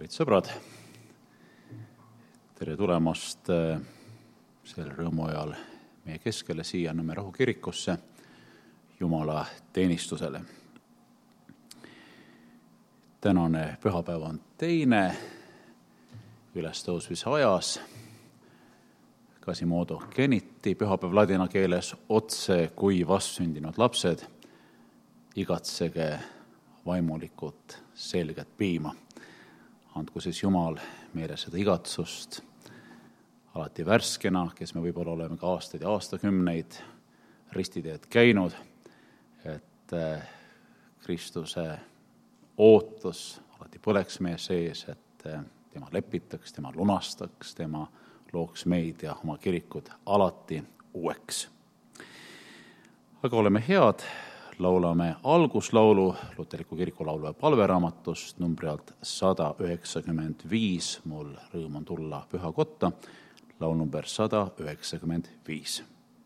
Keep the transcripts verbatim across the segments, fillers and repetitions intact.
kallid sõbrad, tere tulemast sel rõõmuajal meie keskele siia Nõmme Rahu kirikusse Jumala teenistusele. Tänane pühapäev on teine ülestõusmise ajas, Quasimodo geniti, pühapäev ladina keeles otse kui vastsündinud lapsed, igatsege vaimulikult selget piima. Andku siis Jumal meile seda igatsust alati värskena, kes me võib-olla oleme ka aastaid ja aastakümneid ristiteed käinud, et Kristuse ootus alati põleks meie sees, et tema lepitaks, tema lunastaks, tema looks meid ja oma kirikud alati uueks. Aga oleme head, laulame alguslaulu Luterliku kiriku laulu- ja palveraamatust numbri alt sada üheksakümmend viis, mul rõõm on tulla püha kotta, laul number sada üheksakümmend viis.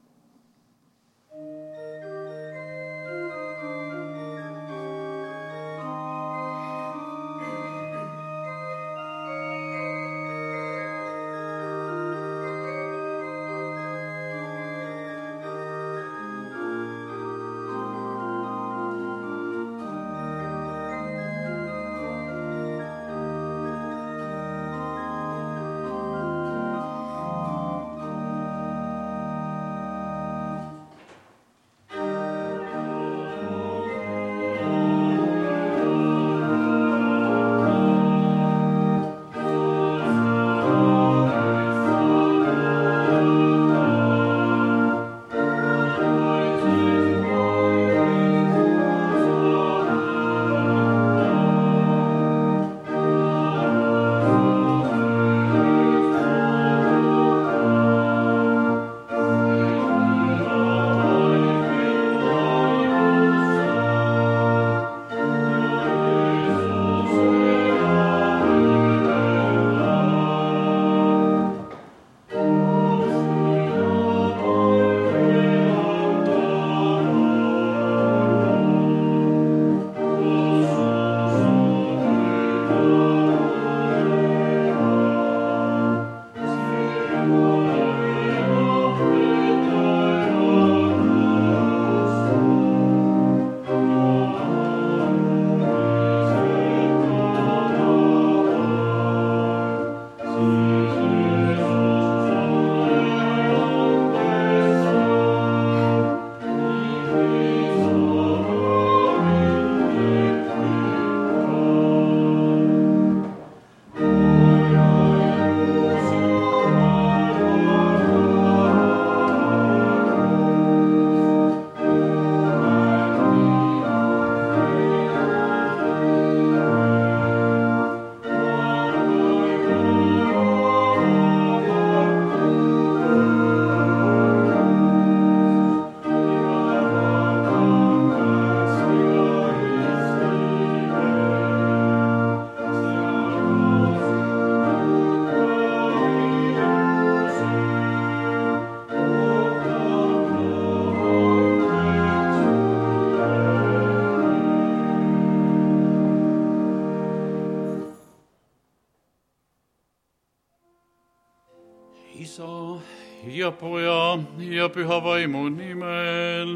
Isa ja Poja ja Püha Vaimu nimel.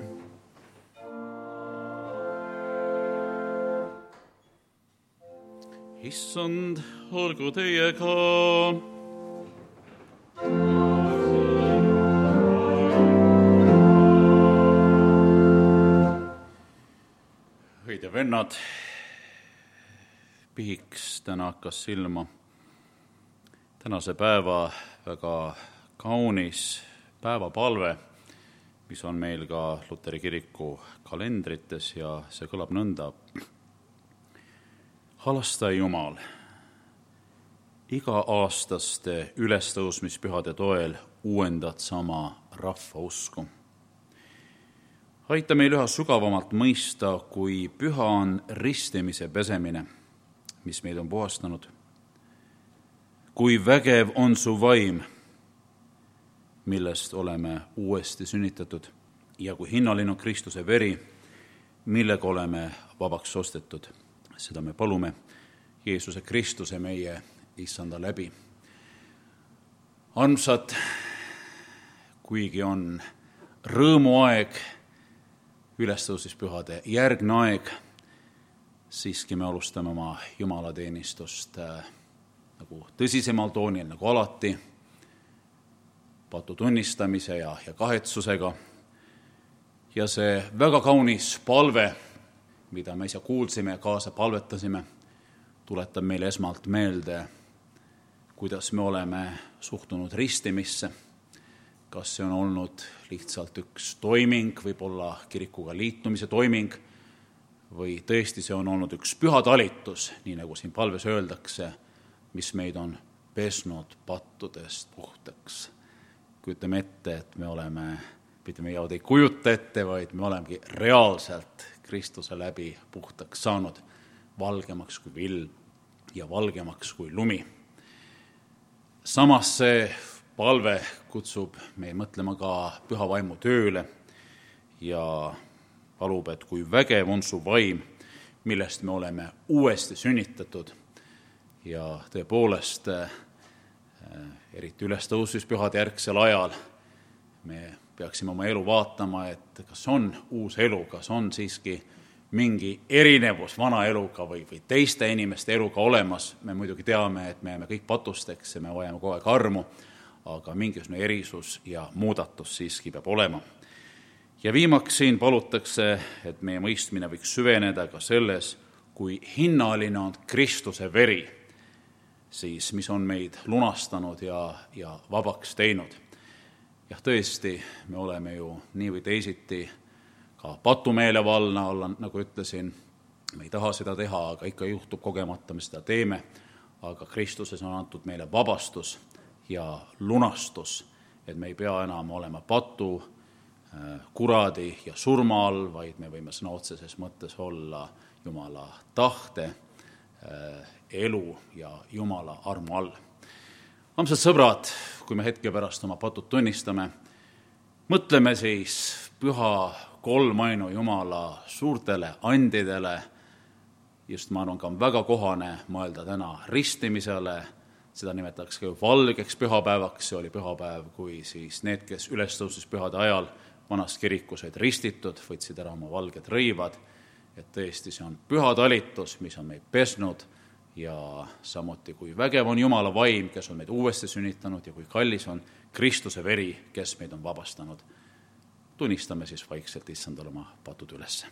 Issand, olgu teiega. Õid ja vennad, pihiks täna hakkas silma tänase päeva väga kaunis päevapalve, mis on meil ka Luteri kiriku kalendrites ja see kõlab nõnda. Halasta Jumal, iga-aastaste ülestõusmispühade toel uuendad sama rahva usku. Aita meil üha sügavamalt mõista, kui püha on ristimise pesemine, mis meid on puhastanud. Kui vägev on su vaim, millest oleme uuesti sünnitatud, ja kui hinnaline on Kristuse veri, millega oleme vabaks ostetud. Seda me palume Jeesuse Kristuse, meie issanda läbi. Armsad, kuigi on rõõmuaeg, ülestõusmispühade järgne aeg, siiski me alustame oma jumalateenistust äh, nagu tõsisemal toonil, nagu alati, patu tunnistamise ja, ja kahetsusega. Ja see väga kaunis palve, mida me ise kuulsime ja kaasa palvetasime, tuletab meile esmalt meelde, kuidas me oleme suhtunud ristimisse. Kas see on olnud lihtsalt üks toiming, võib-olla kirikuga liitumise toiming, või tõesti see on olnud üks püha talitus, nii nagu siin palves öeldakse, mis meid on pesnud pattudest puhtaks. Kujutame ette, et me oleme, mitte me ei kujuta ette, vaid me olemegi reaalselt Kristuse läbi puhtaks saanud, valgemaks kui vill ja valgemaks kui lumi. Samas see palve kutsub meid mõtlema ka püha vaimu tööle ja palub, et kui vägev on su vaim, millest me oleme uuesti sünnitatud ja tõepoolest eriti ülestõusmispühade järgsel ajal me peaksime oma elu vaatama, et kas on uus elu, kas on siiski mingi erinevus vana eluga või, või teiste inimeste eluga olemas. Me muidugi teame, et me jääme kõik patusteks ja me vajame kogu aeg armu, aga mingisugune erisus ja muudatus siiski peab olema. Ja viimaks siin palutakse, et meie mõistmine võiks süveneda ka selles, kui hinnaline on Kristuse veri, siis mis on meid lunastanud ja, ja vabaks teinud. Jah, tõesti, me oleme ju nii või teisiti ka patumeelevaldna olla, nagu ütlesin, me ei taha seda teha, aga ikka juhtub kogemata, me seda teeme, aga Kristuses on antud meile vabastus ja lunastus, et me ei pea enam olema patu, kuradi ja surma all, vaid me võime sõna otseses mõttes olla Jumala tahte, elu ja Jumala armu all. Armsad sõbrad, kui me hetke pärast oma patud tunnistame, mõtleme siis püha kolmainu Jumala suurtele andidele, just ma arvan, ka on väga kohane mõelda täna ristimisele, seda nimetatakse ka valgeks pühapäevaks, see oli pühapäev, kui siis need, kes ülestõusmispühade ajal vanast kirikus olid ristitud, võtsid ära oma valged rõivad, et tõesti see on püha talitus, mis on meid pesnud ja samuti kui vägev on Jumala vaim, kes on meid uuesti sünnitanud ja kui kallis on Kristuse veri, kes meid on vabastanud. Tunnistame siis vaikselt issandale oma patud üles.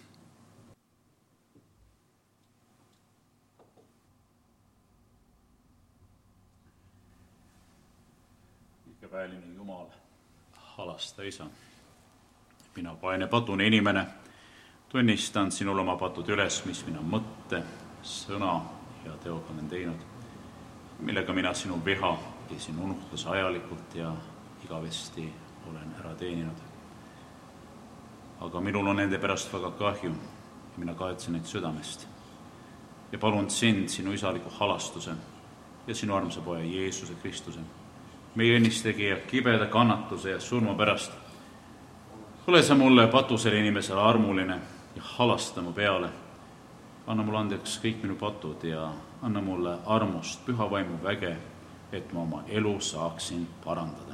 Väeline Jumal, halasta isa. Mina vaene patune inimene, tunnistan sinul oma patud üles, mis mina mõtte, sõna ja teoga olen teinud, millega mina sinu viha ja sinu unuhtuse ajalikult ja igavesti olen ära teeninud. Aga minul on nende pärast väga kahju ja mina kahetsen neid südamest ja palun sind, sinu isaliku halastuse ja sinu armsa poja Jeesuse Kristuse, meie õnnistegija kibeda kannatuse ja surma pärast. Ole sa mulle patusele inimesele armuline ja halasta mu peale. Anna mulle andeks kõik minu patud ja anna mulle armust püha vaimu väge, et ma oma elu saaksin parandada.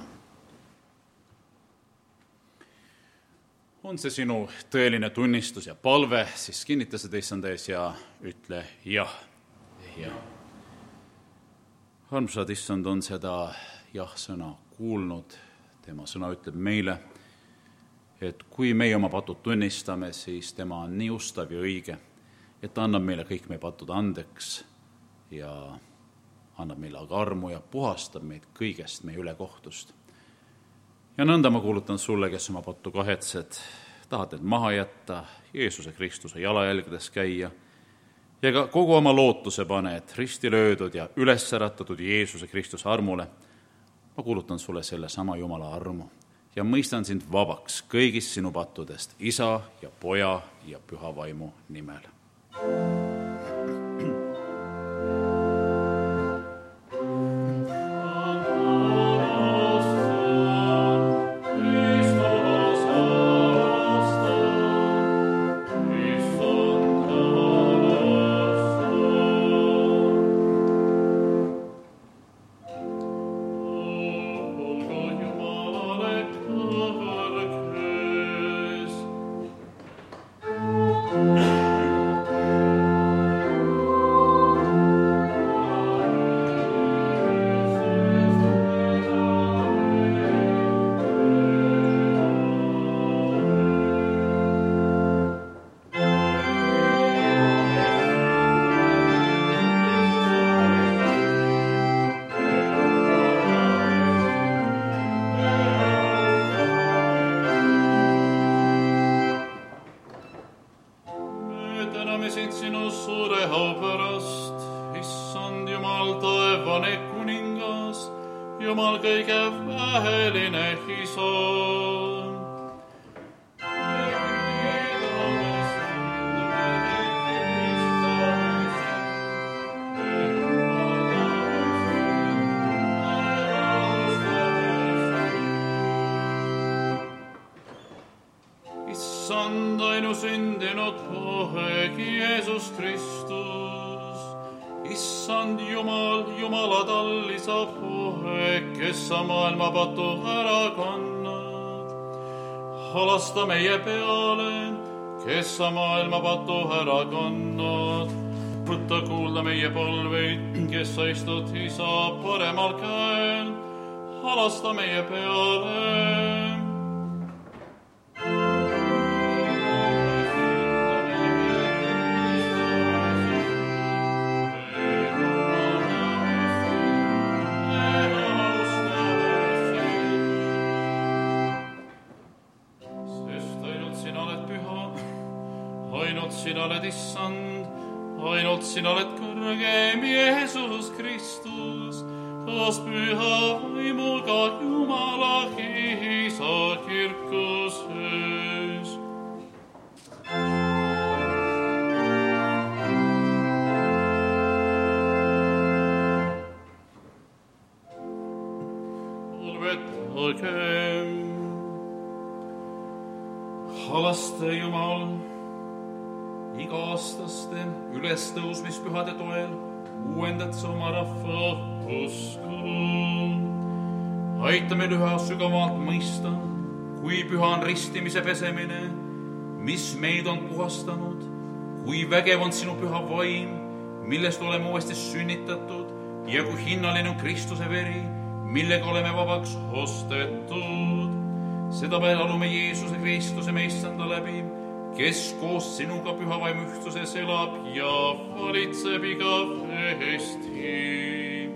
On see sinu tõeline tunnistus ja palve, siis kinnita seda issanda ees ja ütle jah. jah. Armsad issand on seda jah-sõna kuulnud, tema sõna ütleb meile, et kui meie oma patud tunnistame, siis tema on nii ustav ja õige, et ta annab meile kõik meie patud andeks ja annab meile aga armu ja puhastab meid kõigest meie ülekohtust. Ja nõnda ma kuulutan sulle, kes oma pattu kahetsed, tahad need maha jätta, Jeesuse Kristuse jalajälgedes käia ja ka kogu oma lootuse pane, et risti löödud ja üles äratatud Jeesuse Kristuse armule. Ma kuulutan sulle selle sama Jumala armu ja mõistan sind vabaks kõigist sinu pattudest isa ja poja ja püha vaimu nimel. täname sind sinu suure au pärast, issand Jumal, taevane kuningas, Jumal kõige väheline isa. Issand ainusündinud poeg Jeesus Kristus, issand Jumal, Jumala tallisa poeg, kes sa maailma patu ära kannad. Halasta meie peale, kes sa maailma patu ära kannad. Võtta kuulda meie palveid, kes sa istud isa paremal käel. Halasta meie peale. Sina oled issand, ainult sina oled kõrgem Jeesus Kristus, koos püha vaimuga Jumala isa kirkuses. Palvetagem. Halaste Jumal iga-aastaste ülestõusmispühade toel uuendad sa oma rahva usku. Aita meil üha sügavalt mõista, kui püha on ristimise pesemine, mis meid on puhastanud, kui vägev on sinu püha vaim, millest oleme uuesti sünnitatud ja kui hinnaline on Kristuse veri, millega oleme vabaks ostetud. Seda me alume Jeesuse Kristuse meissanda läbi, kes koos sinuga püha vaimu ühtsuses elab ja valitseb igavesti.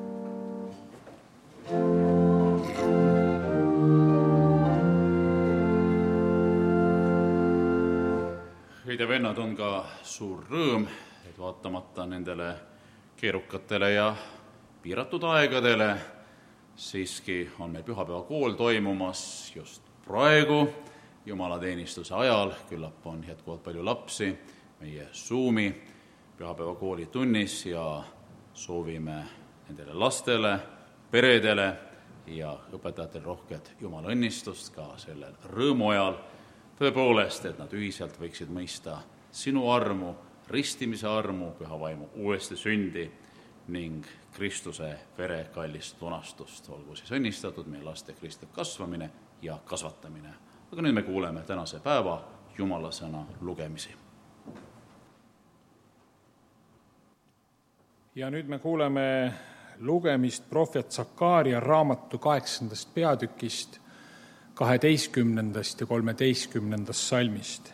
Heide vennad, on ka suur rõõm, et vaatamata nendele keerukatele ja piiratud aegadele siiski on meil pühapäevakool toimumas just praegu, jumalateenistuse ajal. Küllap on jätkuvalt palju lapsi meie Zoomi pühapäevakooli tunnis ja soovime nendele lastele, peredele ja õpetajatele rohket Jumala õnnistust ka sellel rõõmu ajal. Tõepoolest, et nad ühiselt võiksid mõista sinu armu, ristimise armu, püha vaimu uuesti sündi ning Kristuse vere kallist lunastust. Olgu siis õnnistatud meie laste kristlik kasvamine ja kasvatamine. Aga nüüd me kuuleme tänase päeva Jumala sõna lugemisi. Ja nüüd me kuuleme lugemist prohvet Sakaaria raamatu kaheksandast peatükist, kaheteistkümnendast ja kolmeteistkümnendast salmist.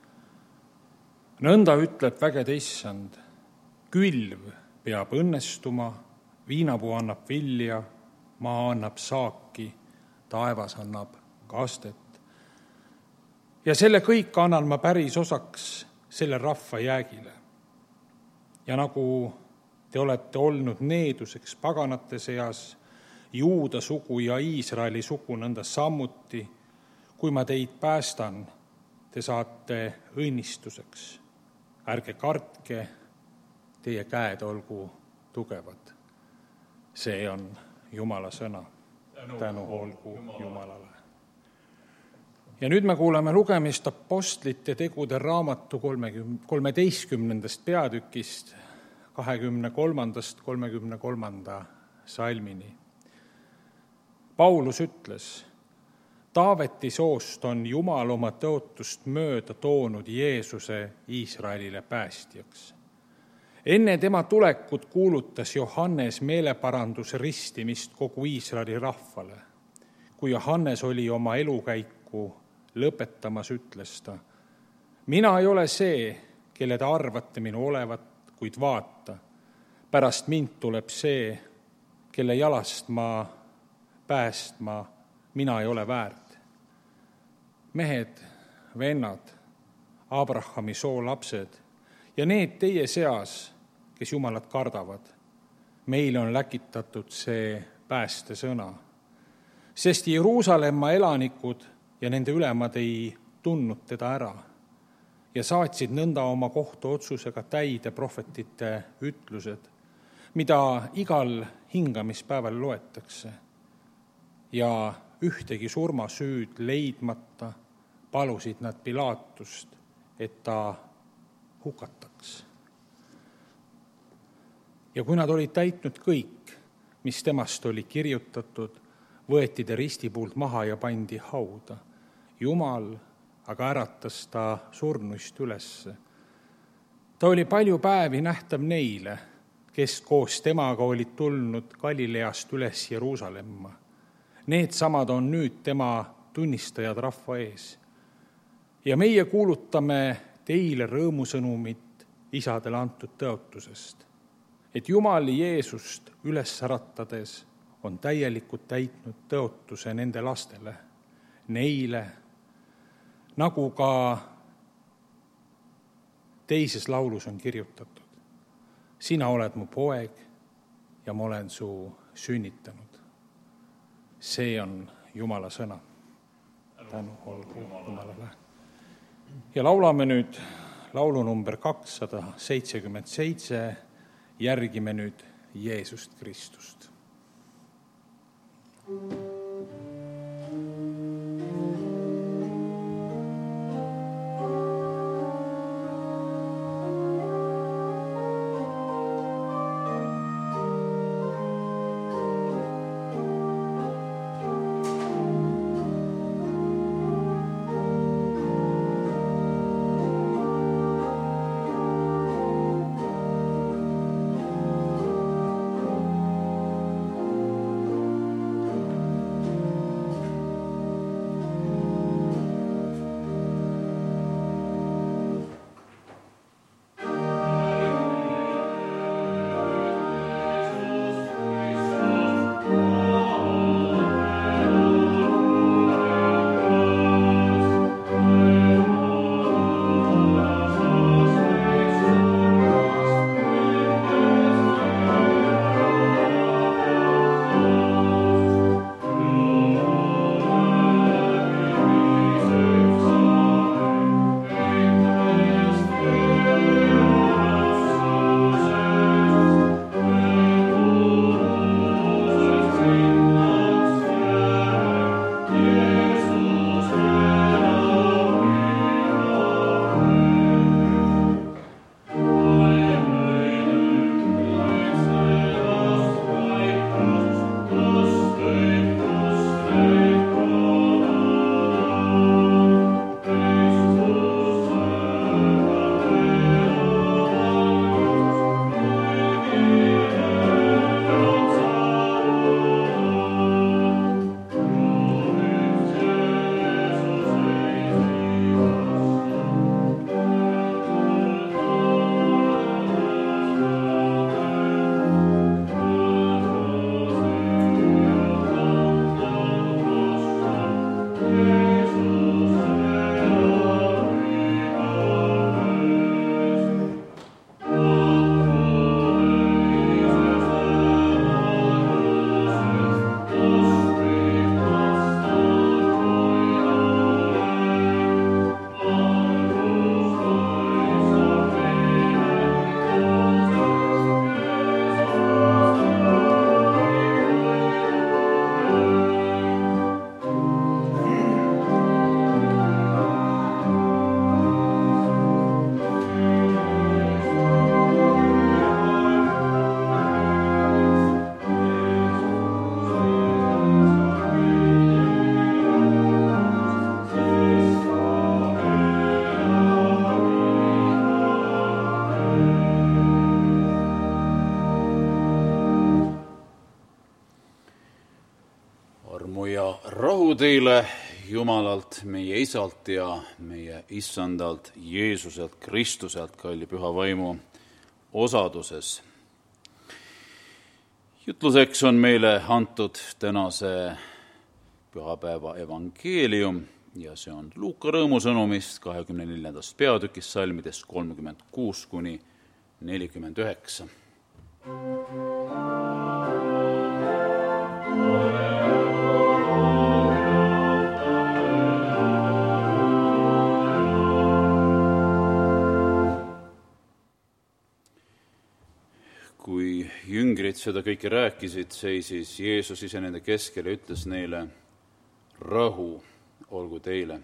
Nõnda ütleb vägede issand, külv peab õnnestuma, viinapuu annab vilja, maa annab saaki, taevas annab kastet. Ja selle kõik annan ma päris osaks selle rahva jäägile. Ja nagu te olete olnud needuseks paganate seas, Juuda sugu ja Iisraeli sugu nõnda sammuti, kui ma teid päästan, te saate õnnistuseks. Ärge kartke, teie käed olgu tugevad. See on Jumala sõna. Tänu olgu Jumalale. Ja nüüd me kuuleme lugemist apostlite tegude raamatu kolmeteistkümnendast peatükist, kahekümne kolmandast kolmekümne kolmanda salmini. Paulus ütles, Taaveti soost on Jumal oma tõotust mööda toonud Jeesuse Iisraelile päästjaks. Enne tema tulekut kuulutas Johannes meeleparandus ristimist kogu Iisraeli rahvale. Kui Johannes oli oma elukäiku lõpetamas, ütles ta, mina ei ole see, kelle te arvate minu olevat, kuid vaata, pärast mind tuleb see, kelle jalast ma päästma mina ei ole väärt. Mehed, vennad, Abrahami soo lapsed, ja need teie seas, kes Jumalat kardavad, meile on läkitatud see päästesõna. Sest Jeruusalemma elanikud ja nende ülemad ei tundnud teda ära ja saatsid nõnda oma kohtuotsusega täide prohvetite ütlused, mida igal hingamispäeval loetakse. Ja ühtegi surmasüüd leidmata palusid nad Pilaatust, et ta hukataks. Ja kui nad olid täitnud kõik, mis temast oli kirjutatud, võeti ta ristipuult maha ja pandi hauda. Jumal aga äratas ta surnuist ülesse. Ta oli palju päevi nähtav neile, kes koos temaga olid tulnud Galileast üles Jeruusalemma. Need samad on nüüd tema tunnistajad rahva ees. Ja meie kuulutame teile rõõmusõnumit isadele antud tõotusest, et Jumal Jeesust üles äratades on täielikult täitnud tõotuse nende lastele, neile, nagu ka teises laulus on kirjutatud. Sina oled mu poeg ja ma olen su sünnitanud. See on Jumala sõna. Tänu olgu Jumalale. Ja laulame nüüd laulu number kakssada seitsekümmend seitse, järgime nüüd Jeesust Kristust. Teile Jumalalt, meie Isalt ja meie Issandalt, Jeesuselt, Kristuselt, kalli püha vaimu osaduses. Jutluseks on meile antud tänase pühapäeva evangeelium, ja see on Luuka rõõmusõnumist kahekümne neljandast peatükist salmidest kolmkümmend kuus kuni nelikümmend üheksa. Kui jüngrid seda kõike rääkisid, seisis Jeesus ise nende keskel ja ütles neile, rahu olgu teile.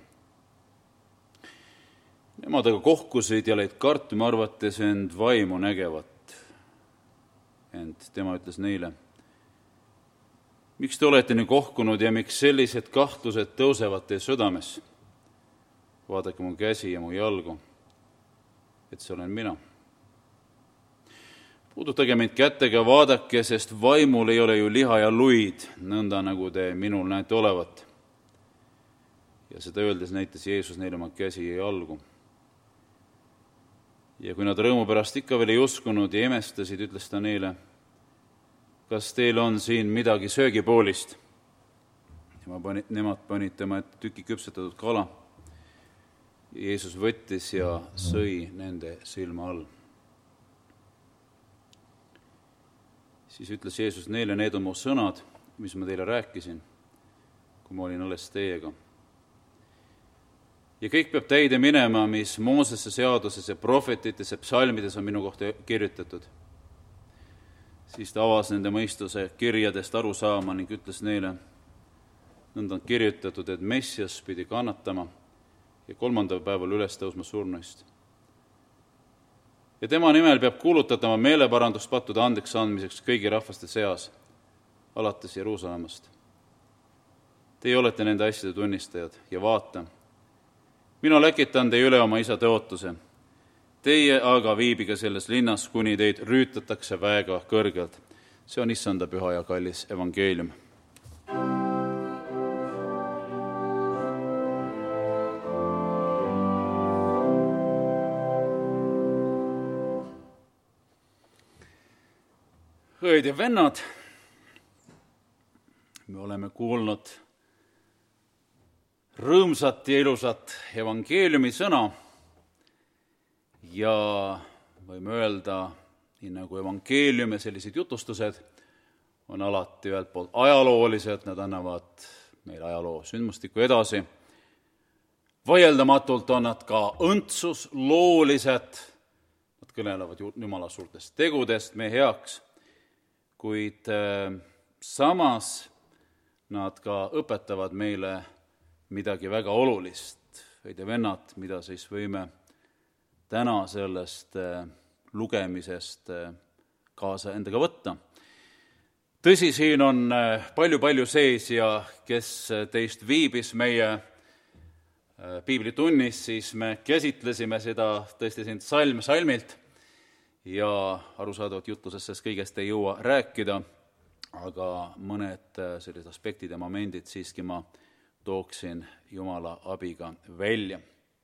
Nemad aga kohkusid ja lõid kartma, arvates end vaimu nägevat. Ent tema ütles neile, miks te olete nii kohkunud ja miks sellised kahtlused tõusevad teie südames? Vaadake mu käsi ja mu jalgu, et see olen mina. Puudutage mind kätega, vaadake, sest vaimul ei ole ju liha ja luid, nõnda nagu te minul näete olevat. Ja seda öeldes näitas Jeesus neile oma käsi ja jalgu. Ja kui nad rõõmu pärast ikka veel ei uskunud ja imestasid, ütles ta neile, kas teil on siin midagi söögipoolist? Ja pani, nemad panid tema ette tüki küpsetatud kala. Jeesus võttis ja sõi nende silma all. Siis ütles Jeesus neile, need on mu sõnad, mis ma teile rääkisin, kui ma olin alles teiega. Ja kõik peab täide minema, mis Moosesse seaduses ja prohvetites ja psalmides on minu kohta kirjutatud. Siis ta avas nende mõistuse kirjadest aru saama ning ütles neile, nõnda on kirjutatud, et Messias pidi kannatama ja kolmandal päeval üles tõusma surnuist. Ja tema nimel peab kuulutatama meeleparandust pattude andeks andmiseks kõigi rahvaste seas, alates Jeruusalemmast. Teie olete nende asjade tunnistajad ja vaata, mina läkitan teie üle oma isa tõotuse. Teie aga viibige selles linnas, kuni teid rüütatakse väega kõrgelt. See on issanda püha ja kallis evangeelium. Õed ja vennad, me oleme kuulnud rõõmsat ja ilusat evangeeliumi sõna ja võime öelda, nii nagu evangeelium ja sellised jutustused on alati ühelt poolt ajaloolised, nad annavad meil ajaloo sündmustikku edasi. Vaieldamatult on nad ka õndsusloolised, nad kõnelevad Jumala suurtest tegudest meie heaks, kuid samas nad ka õpetavad meile midagi väga olulist. Õed ja vennad, mida siis võime täna sellest lugemisest kaasa endaga võtta. Tõsi, siin on palju-palju sees ja kes teist viibis meie piiblitunnis, siis me käsitlesime seda tõesti siin salm salmilt ja arusaadavat jutlusest kõigest ei jõua rääkida, aga mõned sellised aspektid ja momendid siiski ma tooksin Jumala abiga välja.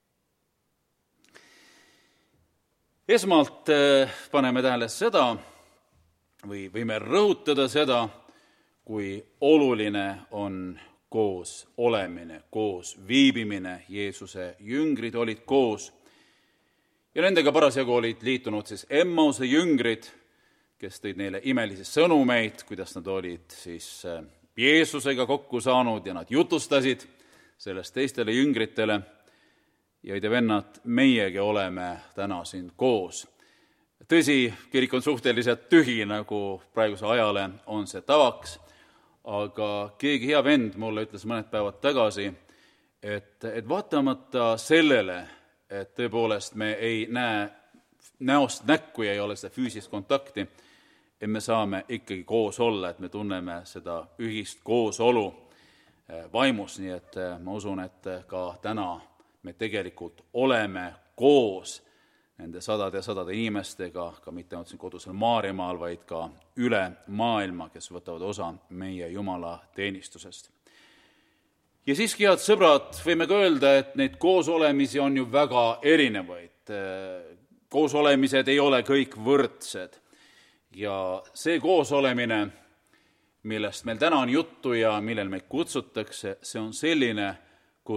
Esmalt paneme tähele seda, või võime rõhutada seda, kui oluline on koos olemine, koos viibimine. Jeesuse jüngrid olid koos ja nendega parasjagu olid liitunud siis Emmause jüngrid, kes tõid neile imelisi sõnumeid, kuidas nad olid siis Jeesusega kokku saanud ja nad jutustasid sellest teistele jüngritele. Ja õed ja vennad, meiegi oleme täna siin koos. Tõsi, kirik on suhteliselt tühi, nagu praeguse ajale on see tavaks, aga keegi hea vend mulle ütles mõned päevad tagasi, et, et vaatamata sellele, et tõepoolest me ei näe näost näkku ja ei ole seda füüsist kontakti, et me saame ikkagi koos olla, et me tunneme seda ühist koosolu vaimus, nii et ma usun, et ka täna me tegelikult oleme koos nende sadade ja sadade inimestega, ka mitte ainult siin kodusel Maarjamaal, vaid ka üle maailma, kes võtavad osa meie Jumala teenistusest. Ja siiski, head sõbrad, võime ka öelda, et neid koosolemisi on ju väga erinevaid. Koosolemised ei ole kõik võrdsed. Ja see koosolemine, millest meil täna on juttu ja millel meid kutsutakse, see on selline, kus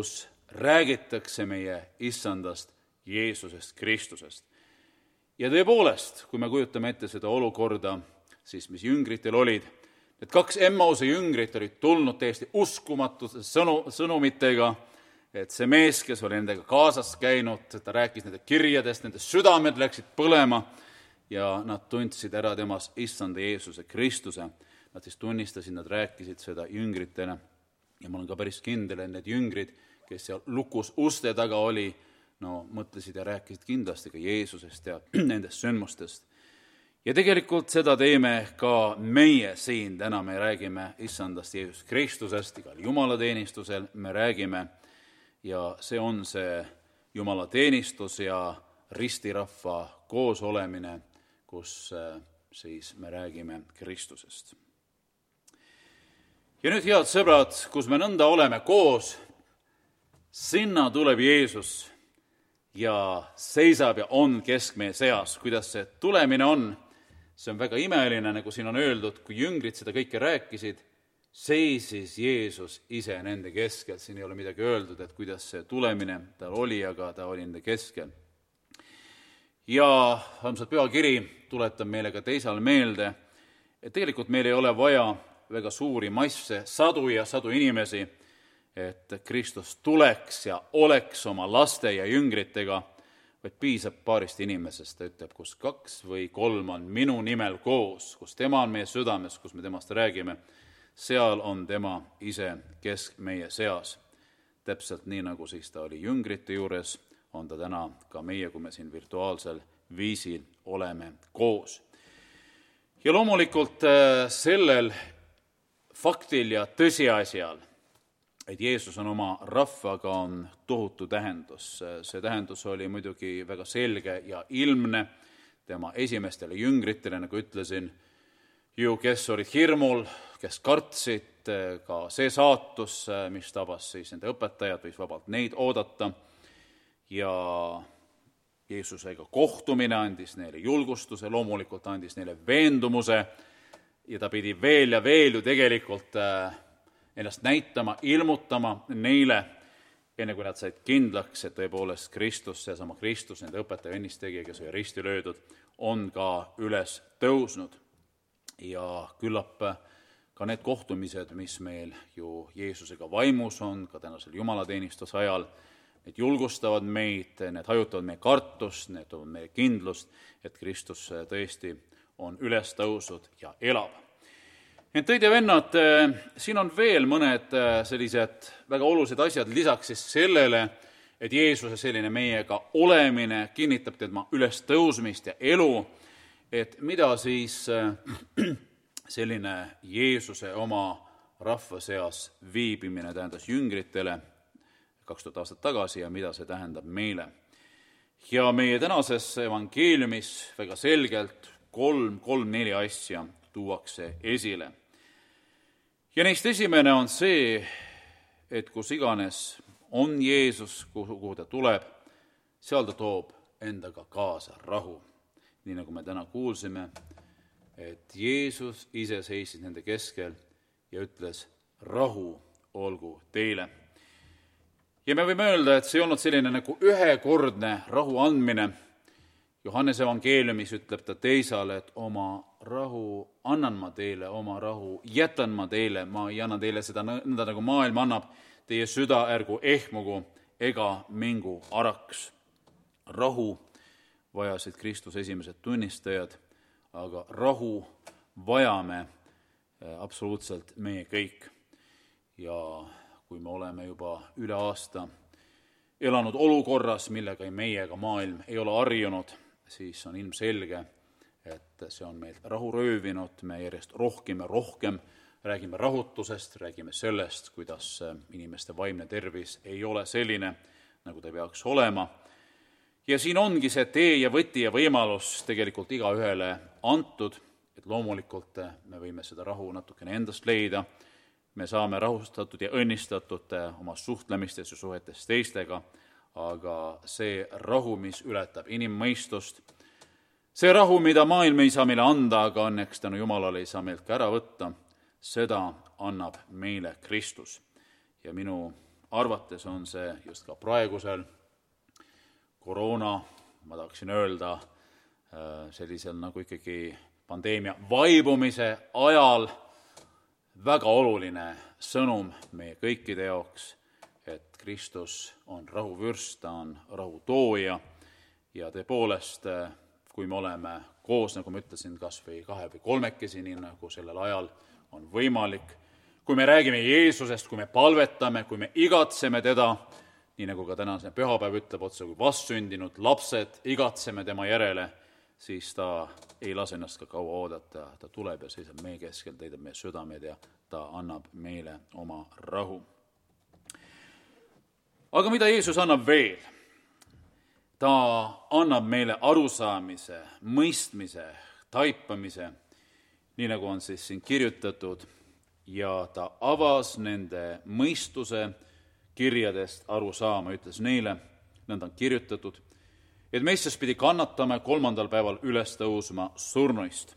räägitakse meie issandast Jeesusest Kristusest. Ja tõepoolest, kui me kujutame ette seda olukorda, siis mis jüngritel olid, need kaks Emmause jüngrit olid tulnud täiesti uskumatute sõnu, sõnumitega, et see mees, kes oli nendega kaasas käinud, ta rääkis nende kirjadest, nende südamed läksid põlema ja nad tundsid ära temas issanda Jeesuse Kristuse. Nad siis tunnistasid, nad rääkisid seda jüngritele ja ma olen ka päris kindel, et need jüngrid, kes seal lukus uste taga oli, no mõtlesid ja rääkisid kindlasti ka Jeesusest ja nendest sündmustest. Ja tegelikult seda teeme ka meie siin, täna me räägime issandast Jeesus Kristusest, igal jumalateenistusel me räägime ja see on see jumalateenistus ja ristirahva koosolemine, kus siis me räägime Kristusest. Ja nüüd, head sõbrad, kus me nõnda oleme koos, sinna tuleb Jeesus ja seisab ja on keskmehe seas. Kuidas see tulemine on? See on väga imeline, nagu siin on öeldud, kui jüngrid seda kõike rääkisid, seisis Jeesus ise nende keskel. Siin ei ole midagi öeldud, et kuidas see tulemine tal oli, aga ta oli nende keskel. Ja armsad pühakiri tuletab meile ka teisal meelde, et tegelikult meil ei ole vaja väga suuri masse, sadu ja sadu inimesi, et Kristus tuleks ja oleks oma laste ja jüngritega, vaid piisab paarist inimesest, ta ütleb, kus kaks või kolm on minu nimel koos, kus tema on meie südames, kus me temast räägime, seal on tema ise kesk meie seas. Täpselt nii, nagu siis ta oli jüngrite juures, on ta täna ka meie, kui me siin virtuaalsel viisil oleme koos. Ja loomulikult sellel faktil ja tõsiasjal, et Jeesus on oma rahvaga, on tohutu tähendus. See tähendus oli muidugi väga selge ja ilmne tema esimestele jüngritele, nagu ütlesin, ju kes olid hirmul, kes kartsid, ka see saatus, mis tabas siis nende õpetajad, võis vabalt neid oodata. Ja Jeesusega kohtumine andis neile julgustuse, loomulikult andis neile veendumuse ja ta pidi veel ja veel ju tegelikult ennast näitama, ilmutama neile, enne kui nad said kindlaks, et tõepoolest Kristus, seesama Kristus, nende õpetaja õnnistegija, kes oli risti löödud, on ka üles tõusnud. Ja küllap ka need kohtumised, mis meil ju Jeesusega vaimus on, ka tänasel jumalateenistuse ajal, need julgustavad meid, need hajutavad meie kartust, need toovad meie kindlust, et Kristus tõesti on üles tõusnud ja elab. Ent tõid ja vennad, siin on veel mõned sellised väga olulised asjad lisaks siis sellele, et Jeesuse selline meiega olemine kinnitab tema üles tõusmist ja elu, et mida siis selline Jeesuse oma rahva seas viibimine tähendas jüngritele kaks tuhat aastat tagasi ja mida see tähendab meile. Ja meie tänases evangeeliumis väga selgelt kolm, kolm-neli asja tuuakse esile. Ja neist esimene on see, et kus iganes on Jeesus, kuhu ta tuleb, seal ta toob endaga kaasa rahu. Nii nagu me täna kuulsime, et Jeesus ise seisis nende keskel ja ütles, rahu olgu teile. Ja me võime öelda, et see ei olnud selline nagu ühekordne rahu andmine. Johannes evangeeliumis ütleb ta teisale, et oma rahu annan ma teile, oma rahu jätan ma teile, ma ei anna teile seda nõnda, nagu maailm annab, teie süda ärgu ehmugu ega mingu araks. Rahu vajasid Kristuse esimesed tunnistajad, aga rahu vajame absoluutselt meie kõik. Ja kui me oleme juba üle aasta elanud olukorras, millega ei meie ega maailm ei ole harjunud, siis on ilmselge, et see on meilt rahu röövinud, me järjest rohkem ja rohkem räägime rahutusest, räägime sellest, kuidas inimeste vaimne tervis ei ole selline, nagu ta peaks olema. Ja siin ongi see tee ja võti ja võimalus tegelikult igaühele antud, et loomulikult me võime seda rahu natukene endast leida, me saame rahustatud ja õnnistatud oma suhtlemistes ja suhetes teistega, aga see rahu, mis ületab inimmõistust, see rahu, mida maailm ei saa meile anda, aga õnneks tänu Jumalale ei saa meilt ka ära võtta, seda annab meile Kristus. Ja minu arvates on see just ka praegusel koroona, ma tahaksin öelda, sellisel nagu ikkagi pandeemia vaibumise ajal väga oluline sõnum meie kõikide jaoks, et Kristus on rahuvürst, ta on rahutooja ja tõepoolest, kui me oleme koos, nagu ma ütlesin, kas või kahe või kolmekesi, nii nagu sellel ajal on võimalik, kui me räägime Jeesusest, kui me palvetame, kui me igatseme teda, nii nagu ka tänane pühapäev ütleb otse kui vastsündinud lapsed, igatseme tema järele, siis ta ei lase ennast ka kaua oodata, ta tuleb ja seisab meie keskel, täidab meie südamed ja ta annab meile oma rahu. Aga mida Jeesus annab veel? Ta annab meile arusaamise, mõistmise, taipamise, nii nagu on siis siin kirjutatud, ja ta avas nende mõistuse kirjadest aru saama, ütles neile, nõnda on kirjutatud, et Messias pidi kannatama kolmandal päeval üles tõusma surnuist.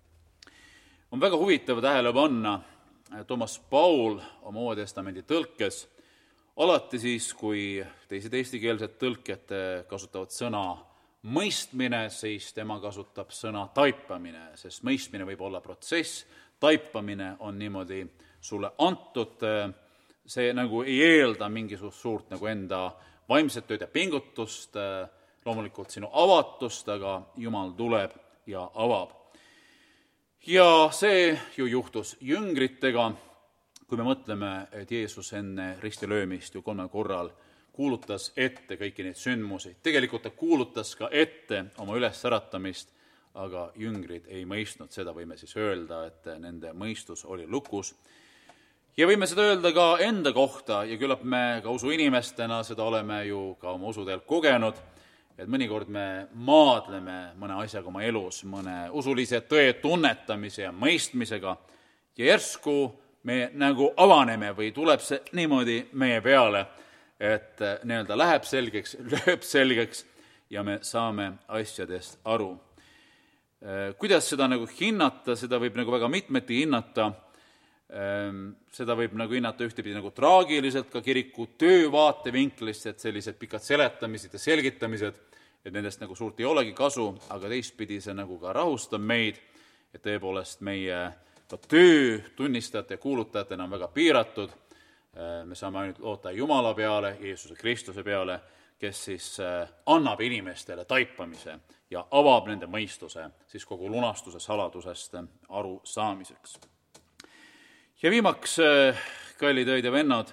On väga huvitav tähele panna, Toomas Paul oma Uue Testamendi tõlkes, alati siis, kui teised eestikeelsed tõlked kasutavad sõna mõistmine, siis tema kasutab sõna taipamine, sest mõistmine võib olla protsess, taipamine on niimoodi sulle antud, see nagu ei eelda mingisugust suurt nagu enda vaimset tööd ja pingutust, loomulikult sinu avatust, aga Jumal tuleb ja avab. Ja see ju juhtus jüngritega, kui me mõtleme, et Jeesus enne ristilöömist ju kolmel korral kuulutas ette kõiki neid sündmusi. Tegelikult ta kuulutas ka ette oma ülesäratamist, aga jüngrid ei mõistnud seda, võime siis öelda, et nende mõistus oli lukus. Ja võime seda öelda ka enda kohta ja küllap me ka usuinimestena seda oleme ju ka oma usuteel kogenud, et mõnikord me maadleme mõne asjaga oma elus, mõne usulise tõe tunnetamise ja mõistmisega ja järsku me nagu avaneme või tuleb see niimoodi meie peale, et nii-öelda läheb selgeks, lööb selgeks ja me saame asjadest aru. Kuidas seda nagu hinnata, seda võib nagu väga mitmeti hinnata, seda võib nagu hinnata ühtepidi nagu traagiliselt ka kiriku töövaatevinklist, et sellised pikad seletamised ja selgitamised, et nendest nagu suurt ei olegi kasu, aga teistpidi see nagu ka rahustab meid, et tõepoolest meie ka töö tunnistajate ja kuulutajatena on väga piiratud, me saame ainult loota Jumala peale, Jeesuse Kristuse peale, kes siis annab inimestele taipamise ja avab nende mõistuse siis kogu lunastuse saladusest aru saamiseks. Ja viimaks, kallid õed ja vennad,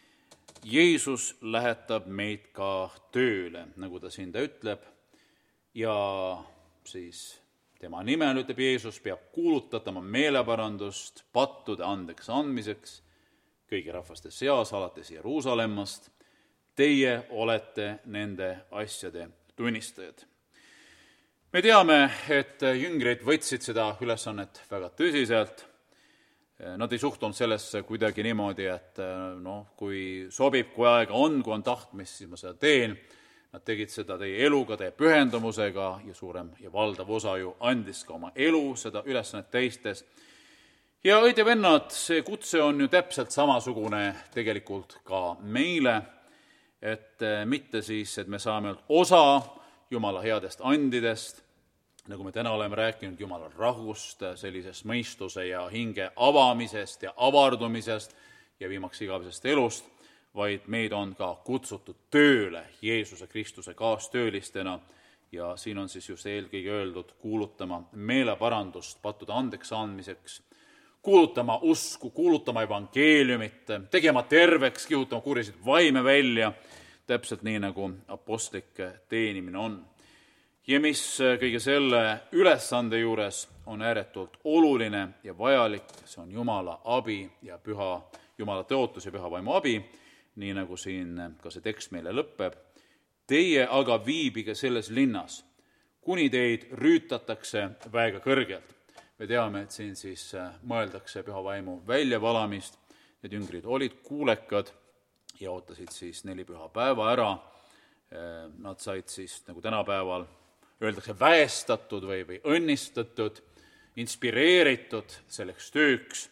Jeesus lähetab meid ka tööle, nagu ta siin ta ütleb, ja siis tema nimel, ütleb Jeesus, peab kuulutatama meeleparandust pattude andeks andmiseks kõigi rahvaste seas, alates Jeruusalemmast. Teie olete nende asjade tunnistajad. Me teame, et jüngrid võtsid seda ülesannet väga tõsiselt. Nad ei suhtunud sellesse kuidagi niimoodi, et noh, kui sobib, kui aega on, kui on tahtmist, siis ma seda teen. Nad tegid seda teie eluga, teie pühendumusega ja suurem ja valdav osa ju andis ka oma elu seda ülesannet teistes. Ja õid ja vennad, see kutse on ju täpselt samasugune tegelikult ka meile, et mitte siis, et me saame osa Jumala headest andidest, nagu me täna oleme rääkinud Jumala rahust, sellisest mõistuse ja hinge avamisest ja avardumisest ja viimaks igavesest elust, vaid meid on ka kutsutud tööle Jeesuse Kristuse kaastöölistena ja siin on siis just eelkõige öeldud kuulutama meeleparandust pattude andeks andmiseks, kuulutama usku, kuulutama evangeeliumit, tegema terveks, kihutama kurjasid vaime välja, täpselt nii, nagu apostlik teenimine on. Ja mis kõige selle ülesande juures on ääretult oluline ja vajalik, see on Jumala abi ja püha, Jumala tõotus ja püha vaimu abi, nii nagu siin ka see tekst meile lõpeb. Teie aga viibige selles linnas, kuni teid rüütatakse väega kõrgelt. Me teame, et siin siis mõeldakse püha vaimu väljavalamist. Need jüngrid olid kuulekad ja ootasid siis neli püha päeva ära. Nad said siis nagu tänapäeval öeldakse väestatud või, või õnnistatud, inspireeritud selleks tööks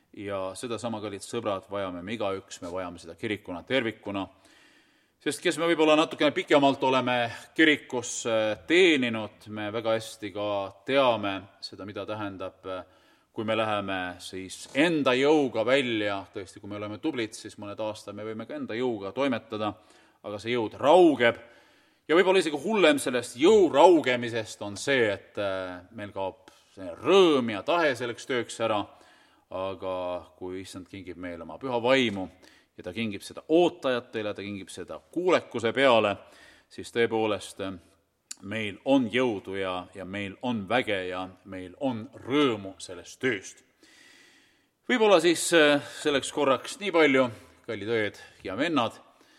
ja sedasama, kallid sõbrad, vajame me igaüks, me vajame seda kirikuna tervikuna, sest kes me võib-olla natukene pikemalt oleme kirikus teeninud, me väga hästi ka teame seda, mida tähendab, kui me läheme siis enda jõuga välja, tõesti, kui me oleme tublid, siis mõned aastad me võime ka enda jõuga toimetada, aga see jõud raugeb. Ja võib-olla isegi hullem sellest jõu raugemisest on see, et meil kaob rõõm ja tahe selleks tööks ära, aga kui issand kingib meile oma püha vaimu ja ta kingib seda ootajatele, ta kingib seda kuulekuse peale, siis tõepoolest meil on jõudu ja, ja meil on väge ja meil on rõõmu sellest tööst. Võib-olla siis selleks korraks nii palju, kallid õed ja vennad,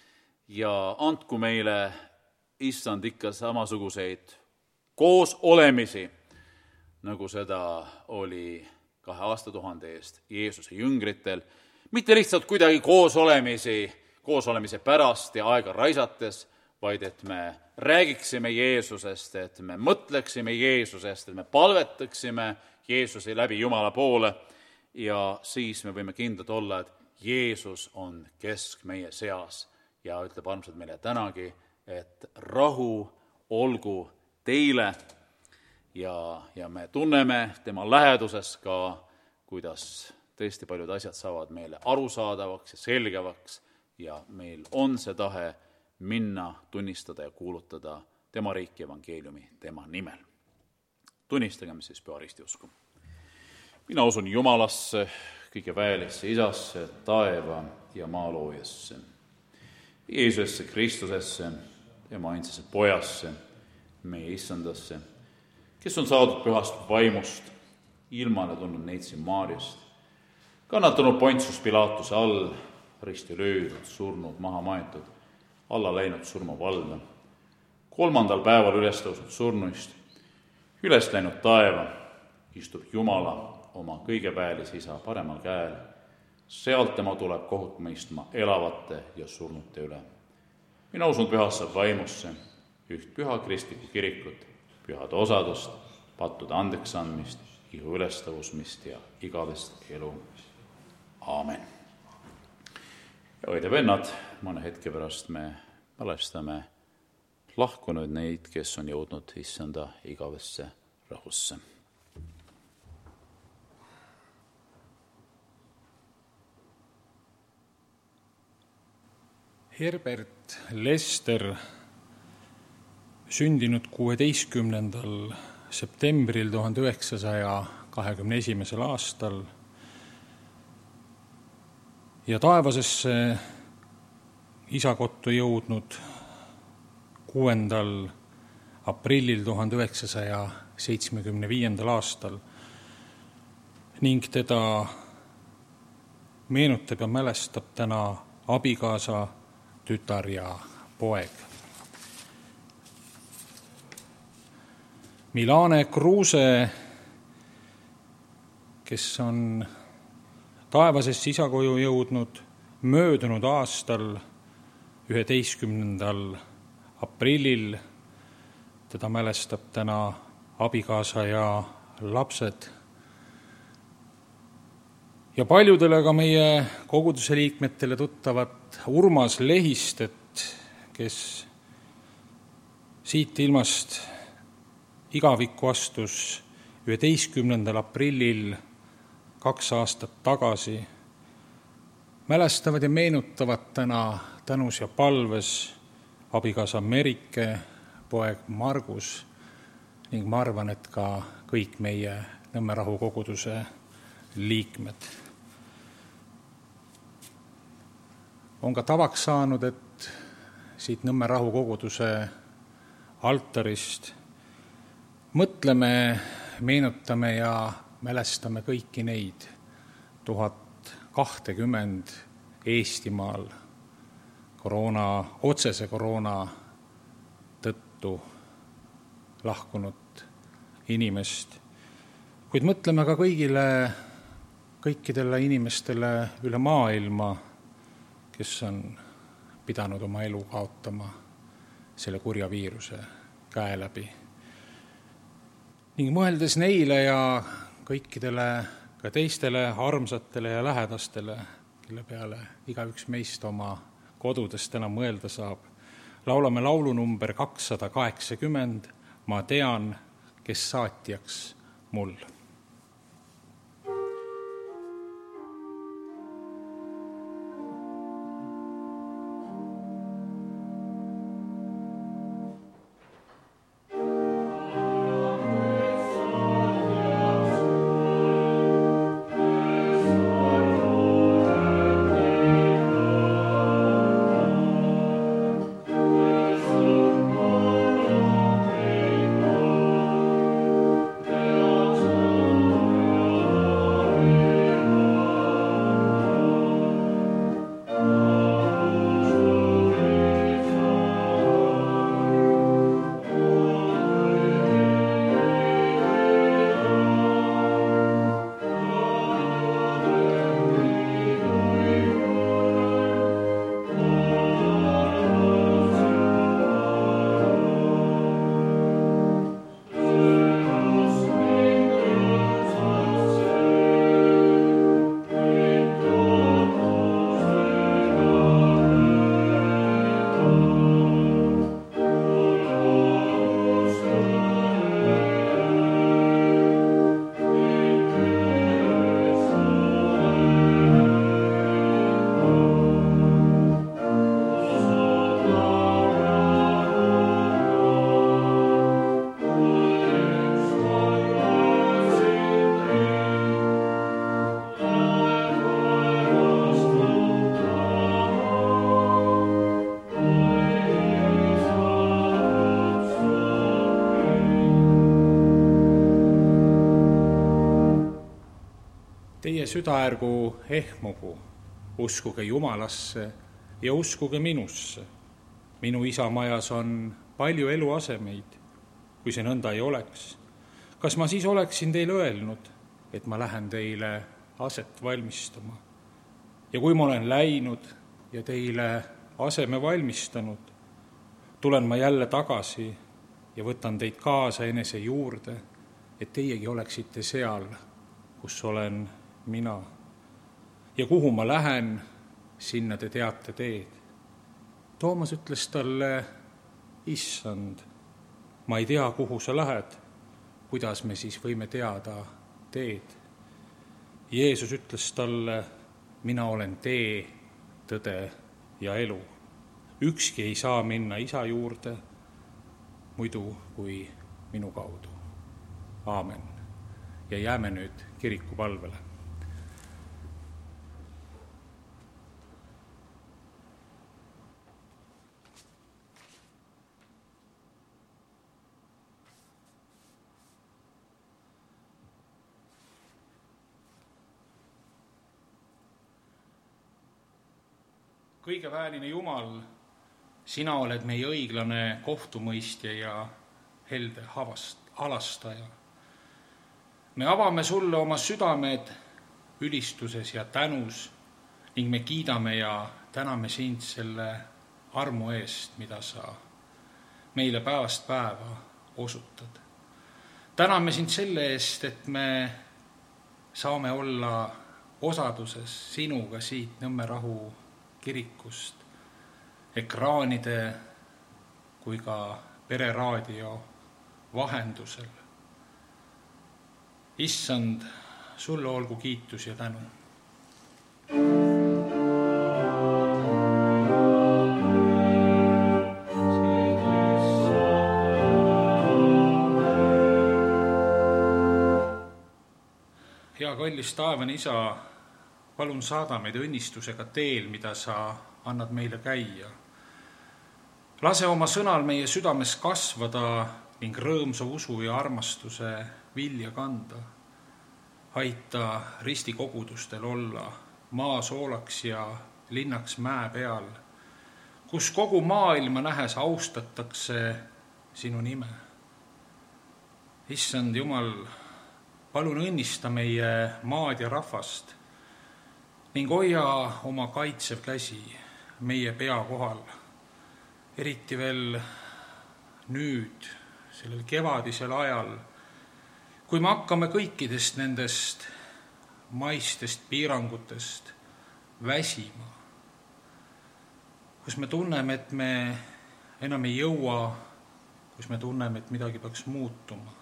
ja andku meile issand ikka samasuguseid koos olemisi, nagu seda oli kahe aastatuhande eest Jeesuse jüngritel, mitte lihtsalt kuidagi koos olemisi, koos olemise pärast ja aega raisates, vaid et me räägiksime Jeesusest, et me mõtleksime Jeesusest, et me palvetaksime Jeesuse läbi Jumala poole ja siis me võime kindlad olla, et Jeesus on kesk meie seas ja ütleb armsad meile tänagi, et rahu olgu teile ja, ja me tunneme tema läheduses ka, kuidas tõesti paljud asjad saavad meile arusaadavaks ja selgevaks ja meil on see tahe minna, tunnistada ja kuulutada tema riiki evangeeliumi tema nimel. Tunnistagem siis püha ristiusku. Mina usun Jumalasse, kõige väelisse Isasse, taeva ja maa loojasse, Jeesusesse Kristusesse, tema ainsasse pojasse, meie issandasse, kes on saadud pühast vaimust, ilmale tulnud neitsi Maarjast, kannatanud Pontius Pilatuse all, risti löödud, surnud, maha maetud, alla läinud surmavalve, kolmandal päeval üles tõusnud surnuist, üles läinud taeva, istub Jumala oma kõigeväelise Isa paremal käel, sealt tema tuleb kohut mõistma elavate ja surnute üle. Mina usun pühasse vaimusse, üht püha kristlikku kirikut, pühade osadust, pattude andeks andmist, ihu ülestõusmist ja igavest elu. Aamen. Ja õide vennad, mõne hetke pärast me mälestame lahkunud neid, kes on jõudnud issanda igavesse rahusse. Herbert Lester, sündinud kuueteistkümnendal septembril tuhande üheksasaja kahekümne esimesel aastal ja taevasesse isakottu jõudnud kuuendal aprillil tuhande üheksasaja seitsmekümne viiendal aastal ning teda meenutab ja mälestab täna abikaasa, tütar ja poeg. Milane Kruuse, kes on taevasesse isakoju jõudnud möödunud aastal üheteistkümnendal aprillil, teda mälestab täna abikaasa ja lapsed. Ja paljudele ka meie koguduse liikmetele tuttavat Urmas Lehistet, kes siit ilmast igavikku astus üheteistkümnendal aprillil kaks aastat tagasi, mälestavad ja meenutavad täna tänus ja palves abikaasa Merike, poeg Margus ning ma arvan, et ka kõik meie Nõmme Rahu koguduse liikmed. On ka tavaks saanud, et siit Nõmme Rahu koguduse altarist mõtleme, meenutame ja mälestame kõiki neid tuhat kahtekümmend Eestimaal koroona, otsese koroona tõttu lahkunud inimest. Kuid mõtleme ka kõigile, kõikidele inimestele üle maailma, kes on pidanud oma elu kaotama selle kurja viiruse käe läbi. Ning mõeldes neile ja kõikidele ka teistele armsatele ja lähedastele, kelle peale igaüks meist oma kodudest enam mõelda saab. Laulame laulu number kakssada kaheksakümmend, Ma tean, kes saatjaks mul. Teie süda ärgu ehmugu, uskuge Jumalasse ja uskuge minusse. Minu isa majas on palju eluasemeid. Kui see nõnda ei oleks, kas ma siis oleksin teile öelnud, et ma lähen teile aset valmistama? Ja kui ma olen läinud ja teile aseme valmistanud, tulen ma jälle tagasi ja võtan teid kaasa enese juurde, et teiegi oleksite seal, kus olen mina. Ja kuhu ma lähen, sinna te teate teed. Toomas ütles talle, issand, ma ei tea, kuhu sa lähed, kuidas me siis võime teada teed. Jeesus ütles talle, mina olen tee, tõde ja elu. Ükski ei saa minna isa juurde, muidu kui minu kaudu. Aamen. Ja jääme nüüd kiriku palvele. Kõige väärine Jumal, sina oled meie õiglane kohtumõistja ja helde havast, alastaja. Me avame sulle oma südamed ülistuses ja tänus ning me kiidame ja täname sind selle armu eest, mida sa meile päevast päeva osutad. Täname sind selle eest, et me saame olla osaduses sinuga siit Nõmme Rahu kirikust, ekraanide kui ka pereraadio vahendusel. Issand, sulle olgu kiitus ja tänu. Hea kallis taevane isa, palun saada meid õnnistusega teel, mida sa annad meile käia. Lase oma sõnal meie südames kasvada ning rõõmsa usu ja armastuse vilja kanda. Aita ristikogudustel olla maa soolaks ja linnaks mäe peal, kus kogu maailma nähes austatakse sinu nime. Issand Jumal, palun õnnista meie maad ja rahvast ning hoia oma kaitsev käsi meie pea kohal, eriti veel nüüd, sellel kevadisel ajal, kui me hakkame kõikidest nendest maistest piirangutest väsima, kus me tunneme, et me enam ei jõua, kus me tunneme, et midagi peaks muutuma.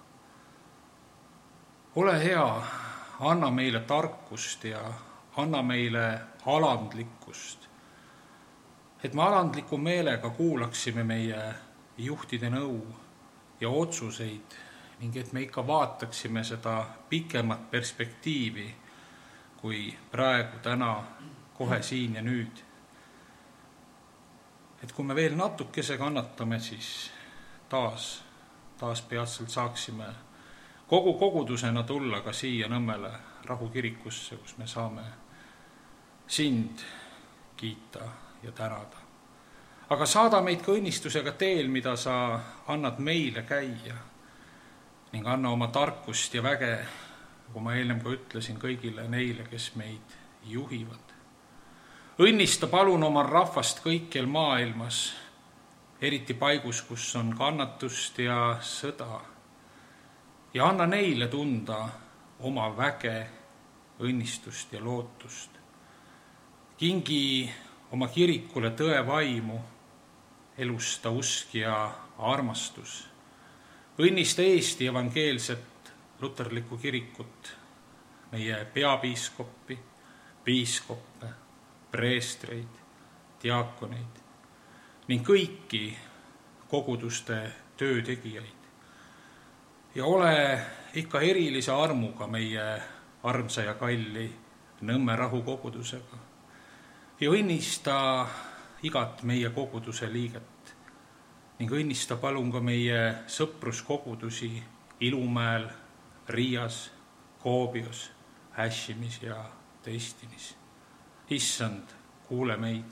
Ole hea, anna meile tarkust ja anna meile alandlikkust, et me alandliku meelega kuulaksime meie juhtide nõu ja otsuseid ning et me ikka vaataksime seda pikemat perspektiivi kui praegu, täna, kohe siin ja nüüd. Et kui me veel natukese kannatame, siis taas, taas peatselt saaksime kogu kogudusena tulla ka siia Nõmmele rahukirikusse, kus me saame sind kiita ja tänada. Aga saada meid ka õnnistusega teel, mida sa annad meile käia ning anna oma tarkust ja väge, nagu ma eelnem ka ütlesin, kõigile neile, kes meid juhivad. Õnnista palun oma rahvast kõikjal maailmas, eriti paigus, kus on kannatust ja sõda, ja anna neile tunda oma väge, õnnistust ja lootust. Kingi oma kirikule tõe vaimu, elusta usk ja armastus. Õnnista Eesti evangeelset luterlikku kirikut, meie peapiiskoppi, piiskoppe, preestreid, diaakoneid ning kõiki koguduste töötegijaid. Ja ole ikka erilise armuga meie armsa ja kalli Nõmme rahukogudusega ja õnnista igat meie koguduse liiget ning õnnista palun ka meie sõpruskogudusi Ilumäel, Riias, Koobios, Hässimis ja Testinis. Issand, kuule meid.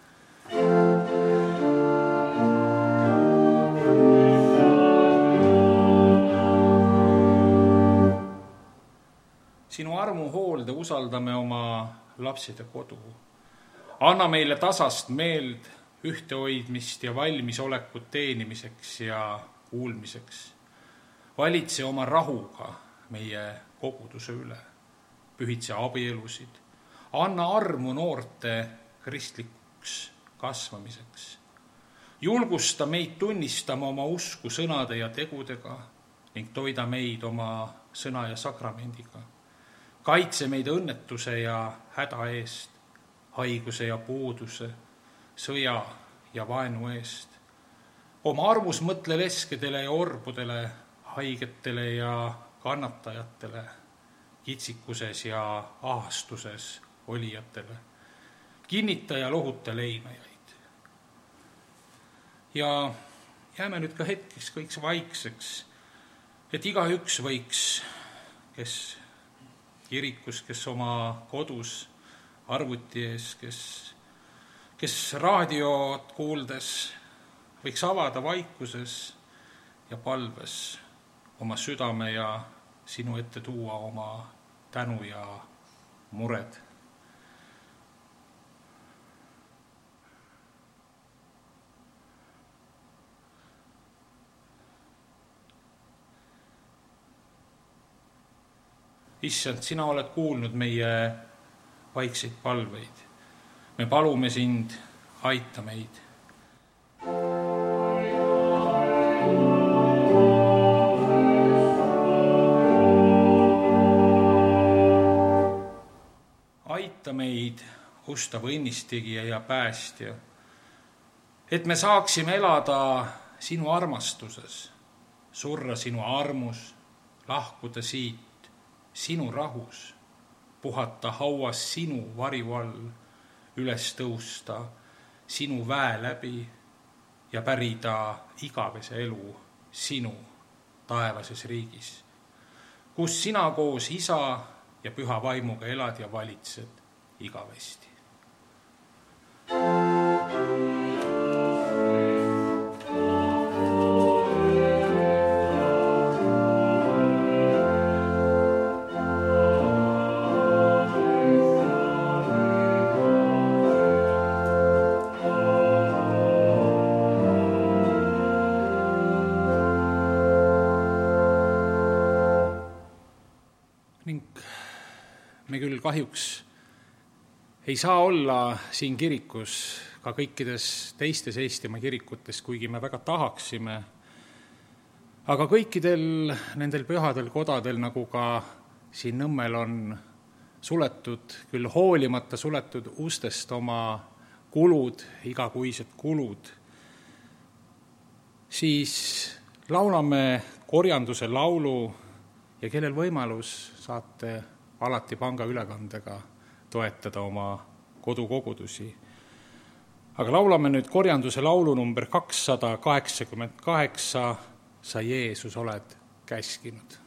Sinu armu hoolde usaldame oma lapside kodu. Anna meile tasast meeld, ühtehoidmist ja valmisolekut teenimiseks ja kuulmiseks. Valitse oma rahuga meie koguduse üle. Pühitse abielusid. Anna armu noorte kristlikuks kasvamiseks. Julgusta meid tunnistama oma usku sõnade ja tegudega ning toida meid oma sõna ja sakramendiga. Kaitse meid õnnetuse ja häda eest, haiguse ja puuduse, sõja ja vaenu eest. Oma armus mõtle leskedele ja orbudele, haigetele ja kannatajatele, kitsikuses ja ahastuses olijatele. Kinnita ja lohuta leinajaid. Ja jääme nüüd ka hetkeks kõiks vaikseks, et igaüks võiks, kes kirikus, kes oma kodus arvuti ees, kes, kes raadiot kuuldes võiks avada vaikuses ja palves oma südame ja sinu ette tuua oma tänu ja mured. Issand, sina oled kuulnud meie vaikseid palveid. Me palume sind, aita meid. Aita meid, ustav õnnistegija ja päästja, et me saaksime elada sinu armastuses, surra sinu armus, lahkuda siit sinu rahus, puhata hauas sinu varju all, üles tõusta sinu väe läbi ja pärida igavese elu sinu taevases riigis, kus sina koos isa ja püha vaimuga elad ja valitsed igavesti. me küll kahjuks ei saa olla siin kirikus ka kõikides teistes Eestimaa kirikutes, kuigi me väga tahaksime, aga kõikidel nendel pühadel kodadel, nagu ka siin Nõmmel on suletud, küll hoolimata suletud ustest oma kulud, igakuised kulud, siis laulame korjanduse laulu ja kellel võimalus, saate alati panga ülekandega toetada oma kodukogudusi. Aga laulame nüüd korjanduse laulu number kakssada kaheksakümmend kaheksa, Sa Jeesus oled käskinud.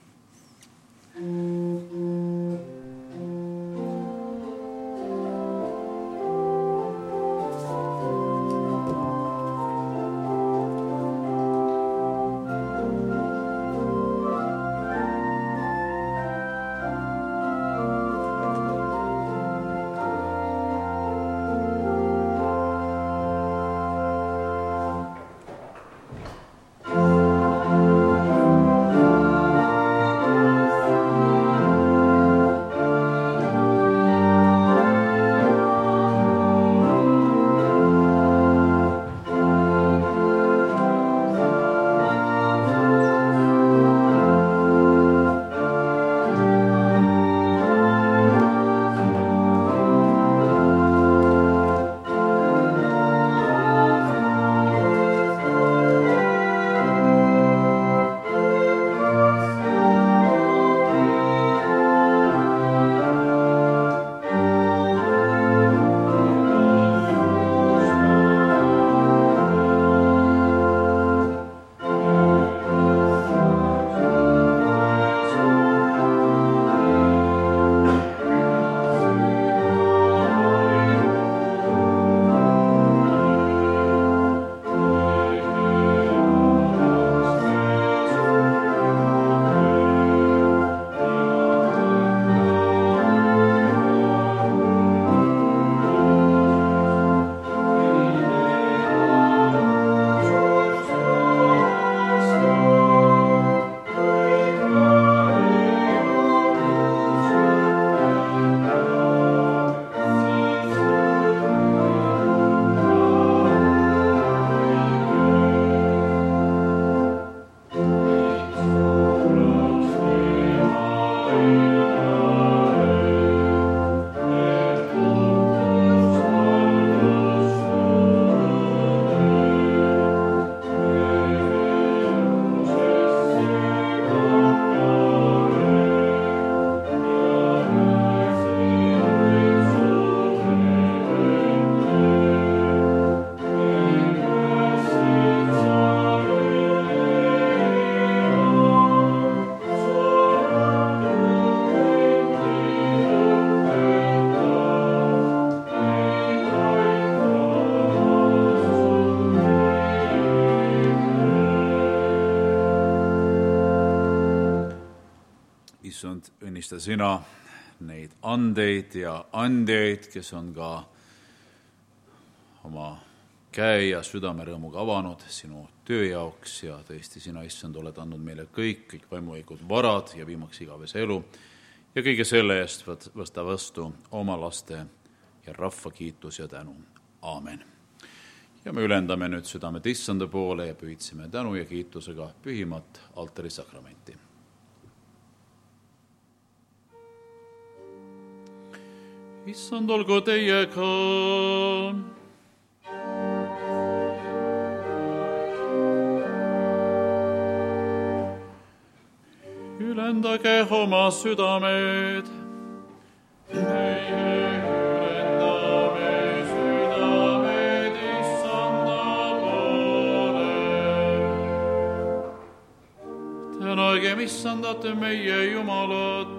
Issand, õnnista sina neid andeid ja andjaid, kes on ka oma käe ja südamerõõmuga avanud sinu töö jaoks ja tõesti sina, Issand, oled andnud meile kõik, kõik vaimulikud varad ja viimaks igavese elu ja kõige selle eest võsta vastu oma laste ja rahva kiitus ja tänu. Aamen. Ja me ülendame nüüd südamed Issanda poole ja pühitseme tänu ja kiitusega pühimat altarisakramenti. Issand olgu teiega. Ülendage oma südamed. Meie ülendame südamed Issanda poole. Tänagem Issandat meie Jumalat.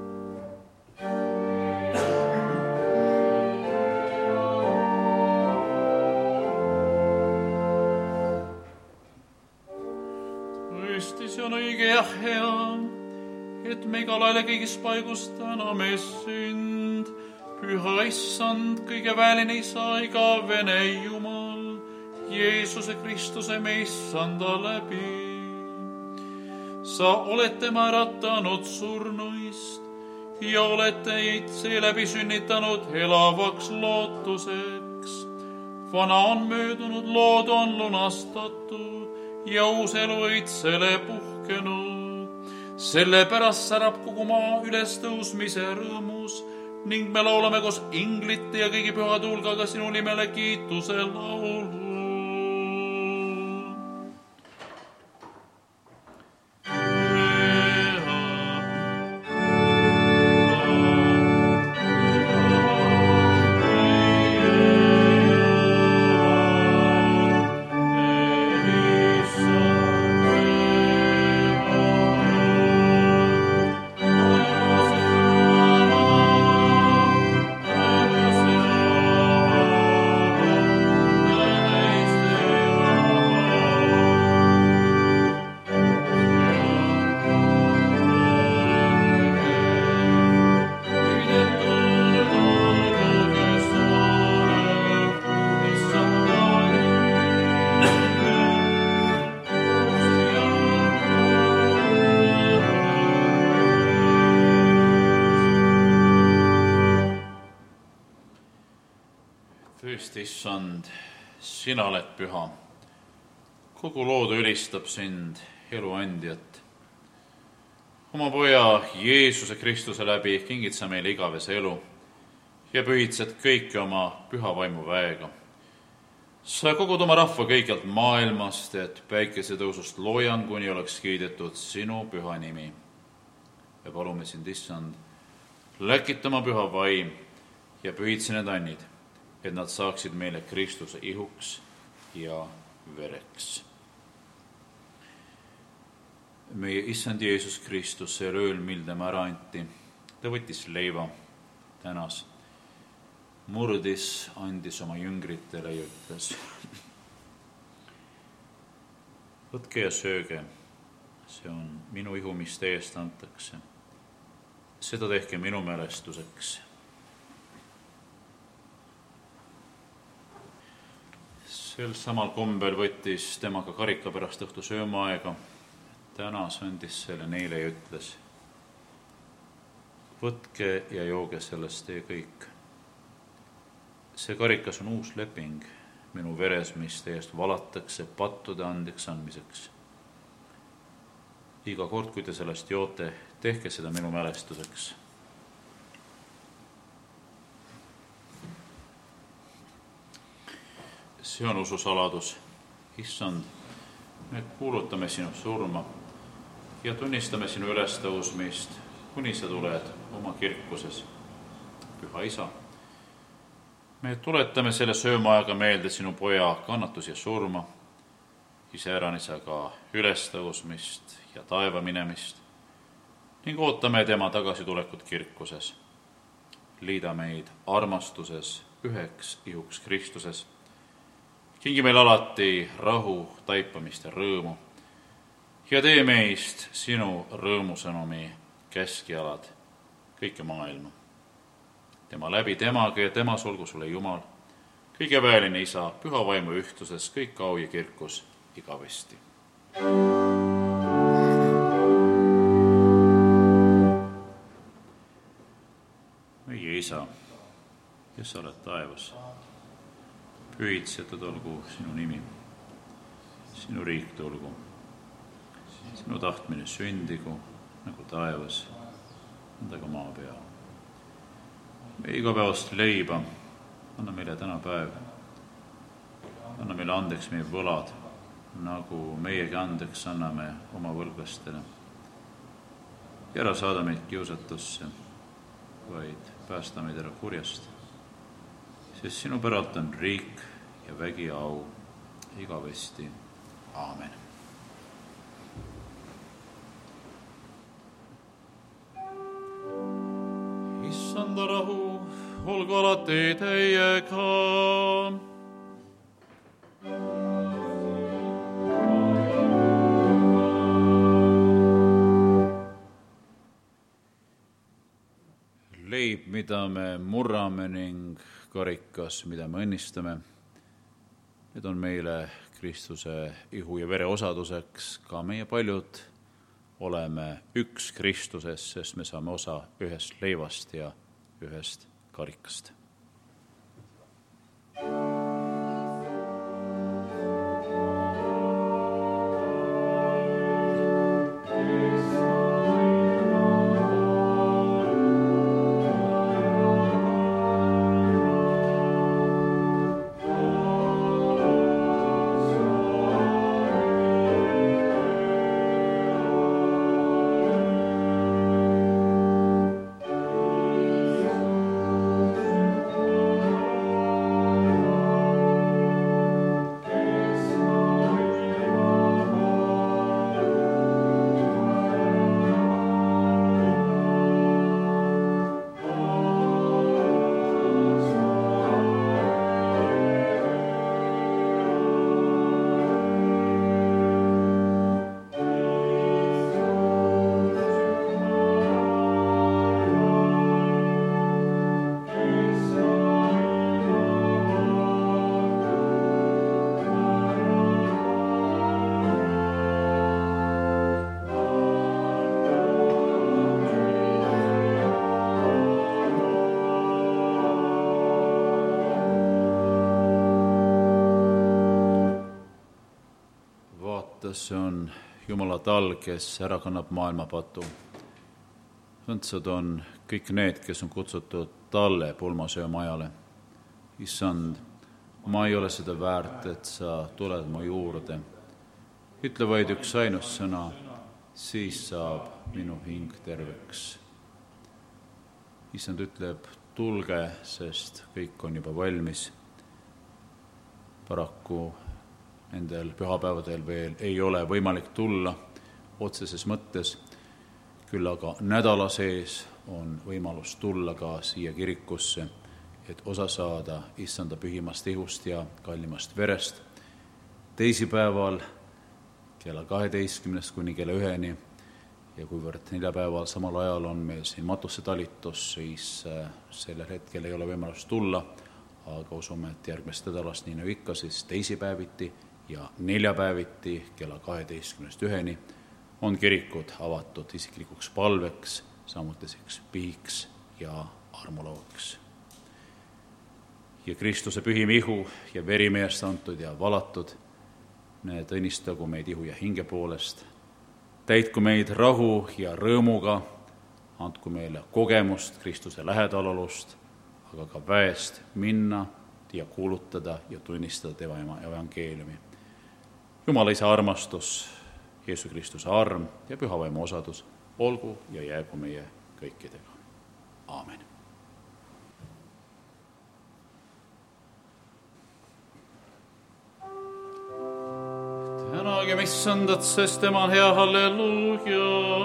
See on õige ja hea, et me igal ajal kõigis paigus täname sind, püha Issand, kõige väeline Isa, igavene Jumal, Jeesuse Kristuse me Issanda läbi. Sa oled tema äratanud surnuist ja oled teid seeläbi sünnitanud elavaks lootuseks. Vana on möödunud, lood on lunastatud ja uus elu õitsele puhkenud. Sellepärast särab kogu maa ülestõusmise rõõmus ning me laulame koos inglite ja kõigi pühade hulgaga sinu nimele kiituse laulu. Tõesti, issand, sina oled püha. Kogu loodu ülistab sind, eluandjat. Oma poja Jeesuse Kristuse läbi kingid sa meile igavese elu ja pühitsed kõike oma püha vaimu väega. Sa kogud oma rahva kõikjalt maailmast, et päikesetõusust loojanguni oleks kiidetud sinu püha nimi. Ja palume sind, issand, läkita oma püha vaim ja pühitse need annid, et nad saaksid meile Kristuse ihuks ja vereks. Meie issand Jeesus Kristus, see ööl, mil tema ära anti, ta võttis leiva, tänas, murdis, andis oma jüngritele ja ütles: võtke ja sööge, see on minu ihu, mis teie eest antakse. Seda tehke minu mälestuseks. Sel samal kombel võttis tema ka karika pärast õhtu söömaaega, tänas, andis selle neile ja ütles: võtke ja jooge sellest teie kõik. See karikas on uus leping minu veres, mis teie eest valatakse pattude andeks andmiseks. Iga kord, kui te sellest joote, tehke seda minu mälestuseks. See on ususaladus. Issand, me kuulutame sinu surma ja tunnistame sinu ülestõusmist, kuni sa tuled oma kirkuses. Püha Isa, me tuletame selle söömaaega meelde sinu poja kannatus ja surma, iseäranis aga ülestõusmist ja taeva minemist ning ootame tema tagasitulekut kirkuses. Liida meid armastuses üheks ihuks Kristuses. Kingi meil alati rahu, taipamist ja rõõmu ja tee meist sinu rõõmusõnumi keskjalad kõike maailma. Tema läbi temaga ja temas olgu sulle Jumal, kõige väeline Isa, püha vaimu ühtsuses, kõik au ja kirkus igavesti. Meie Isa, kes sa oled taevas, pühitsetud olgu sinu nimi, sinu riik tulgu, sinu tahtmine sündigu nagu taevas, nõnda ka maa peal. Meie igapäevast leiba anna meile täna päev. Anna meile andeks meie võlad, nagu meiegi andeks anname oma võlglastele. Ja ära saada meid kiusatusse, vaid päästa meid ära kurjast, sest sinu päralt on riik ja vägi ja au igavesti. Aamen. Issanda rahu, olgu alati teiega. Leib, mida me murrame ning karikas, mida me õnnistame, need on meile Kristuse ihu ja vere osaduseks, ka meie paljud oleme üks Kristuses, sest me saame osa ühest leivast ja ühest karikast. See on Jumala tal, kes ära kannab maailma patu. Õndsad on kõik need, kes on kutsutud talle pulmasöömajale. Issand, ma ei ole seda väärt, et sa tuled mu juurde. Ütle vaid üks ainus sõna, siis saab minu hing terveks. Issand ütleb, tulge, sest kõik on juba valmis. Paraku nendel pühapäevadel veel ei ole võimalik tulla otseses mõttes, küll aga nädala sees on võimalus tulla ka siia kirikusse, et osa saada issanda pühimast ihust ja kallimast verest. Teisipäeval kella kaheteistkümnest kuni kella üheni ja kuivõrd neljapäeval samal ajal on meil siin matusetalitus, siis sellel hetkel ei ole võimalus tulla, aga usume, et järgmist nädalast, nii nagu ikka, siis teisipäeviti ja neljapäeviti kella kaheteistkümnest üheni on kirikud avatud isiklikuks palveks, samutiseks pihiks ja armulauaks. Ja Kristuse pühim ihu ja verimeest antud ja valatud, need õnnistagu meid ihu ja hinge poolest, täitku meid rahu ja rõõmuga, andku meile kogemust Kristuse lähedalolust, aga ka väest minna ja kuulutada ja tunnistada tema evangeeliumi. Jumala Isa armastus, Jeesus Kristuse arm ja pühavaimu osadus olgu ja jäägu meie kõikidega. Aamen. Tänagem issandat, sest tema on hea, halleluuja.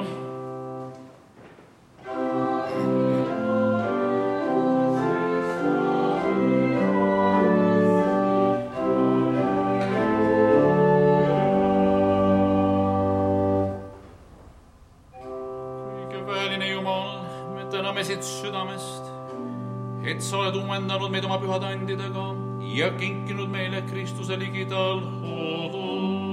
Südamest, et sa oled umendanud meid oma pühade andidega ja kinkinud meile Kristuse ligidal hoodu.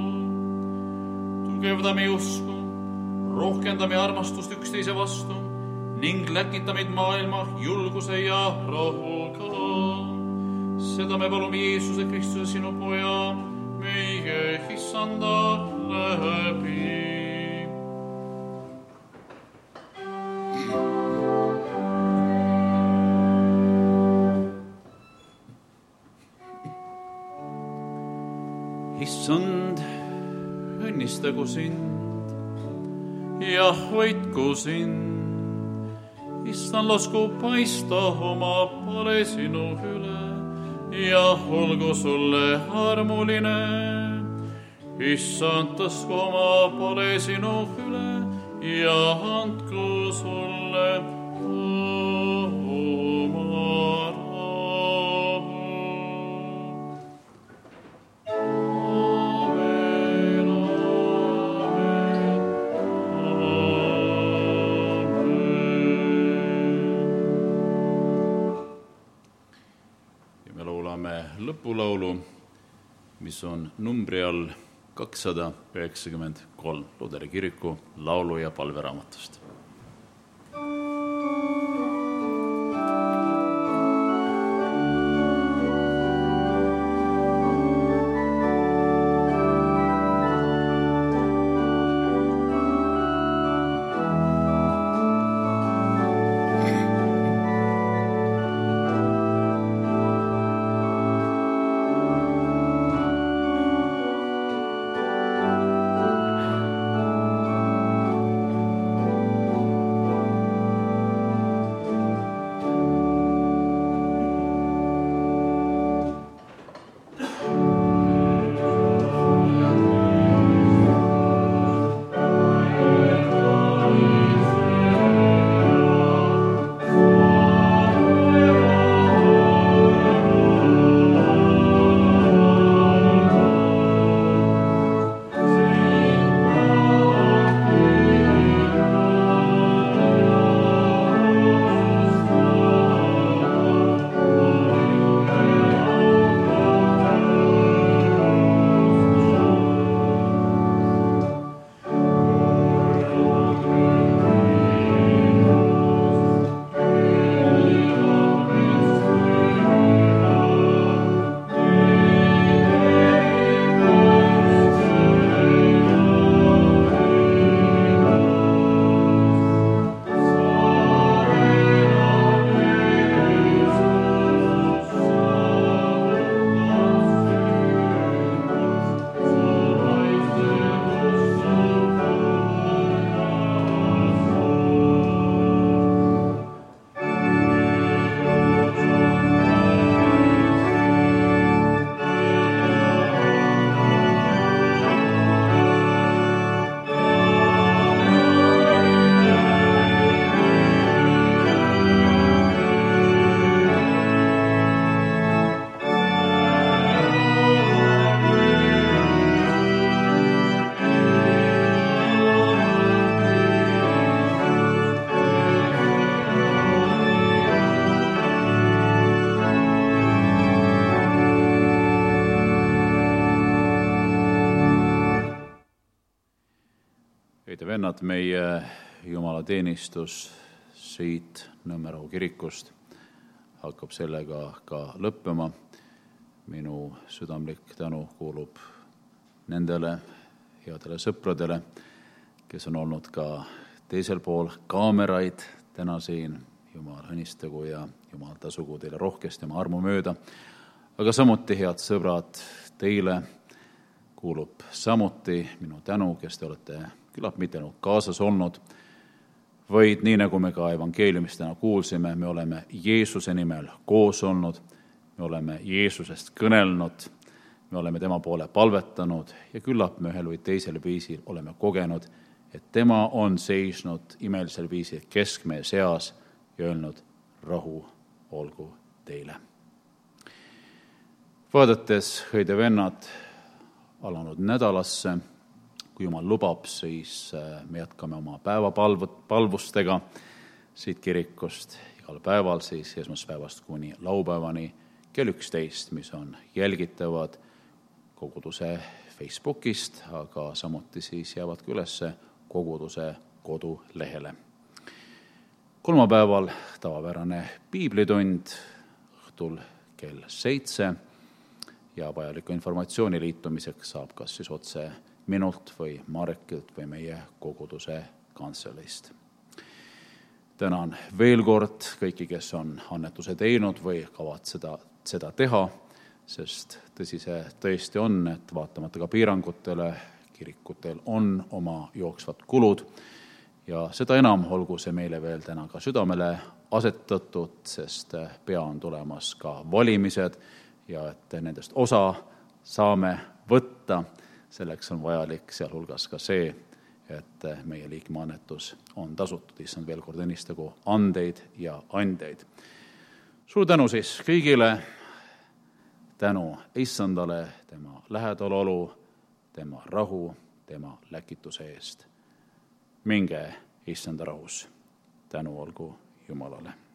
Tugevda meie usku, rohkenda meie armastust üksteise vastu ning läkita meid maailma julguse ja rahuga. Seda me palume Jeesuse Kristuse sinu poja, meie issanda läbi. Issand, õnnistagu sind ja hoidku sind. Issand, lasku paista oma pale sinu üle ja olgu sulle armuline. Issand, tasku oma pale sinu üle ja andku sulle lõpulaulu, mis on numbri all kakssada üheksakümmend kolm Luteri kiriku laulu- ja palveraamatust. Vennad, meie jumalateenistus siit Nõmmerahu kirikust hakkab sellega ka lõppema. Minu südamlik tänu kuulub nendele headele sõpradele, kes on olnud ka teisel pool kaameraid täna siin. Jumal õnnistagu ja Jumal tasugu teile rohkesti oma armu mööda. Aga samuti, head sõbrad, teile kuulub samuti minu tänu, kes te olete küllap mitte ainult kaasas olnud, vaid nii nagu me ka evangeeliumist täna kuulsime, me oleme Jeesuse nimel koos olnud, me oleme Jeesusest kõnelnud, me oleme tema poole palvetanud ja küllap me ühel või teisel viisil oleme kogenud, et tema on seisnud imelisel viisil keskmee seas ja öelnud, rahu olgu teile. Vaadates, õide vennad, alanud nädalasse, kui Jumal lubab, siis me jätkame oma päevapalvustega siit kirikust igal päeval, siis esmaspäevast kuni laupäevani kell üksteist, mis on jälgitavad koguduse Facebookist, aga samuti siis jäävad ka üles koguduse kodulehele. Kolmapäeval tavapärane piiblitund õhtul kell seitse ja vajaliku informatsiooni liitumiseks saab kas siis otse minult või Marekilt või meie koguduse kantseleist. Tänan veel kord kõiki, kes on annetuse teinud või kavad seda, seda teha, sest tõsi see tõesti on, et vaatamata ka piirangutele kirikutel on oma jooksvad kulud ja seda enam olgu see meile veel täna ka südamele asetatud, sest pea on tulemas ka valimised ja et nendest osa saame võtta. Selleks on vajalik sealhulgas ka see, et meie liikmeannetus on tasutud. Issand veel kord õnnistagu andeid ja andeid. Suur tänu siis kõigile, tänu Issandale, tema lähedalolu, tema rahu, tema läkituse eest. Minge Issanda rahus. Tänu olgu Jumalale.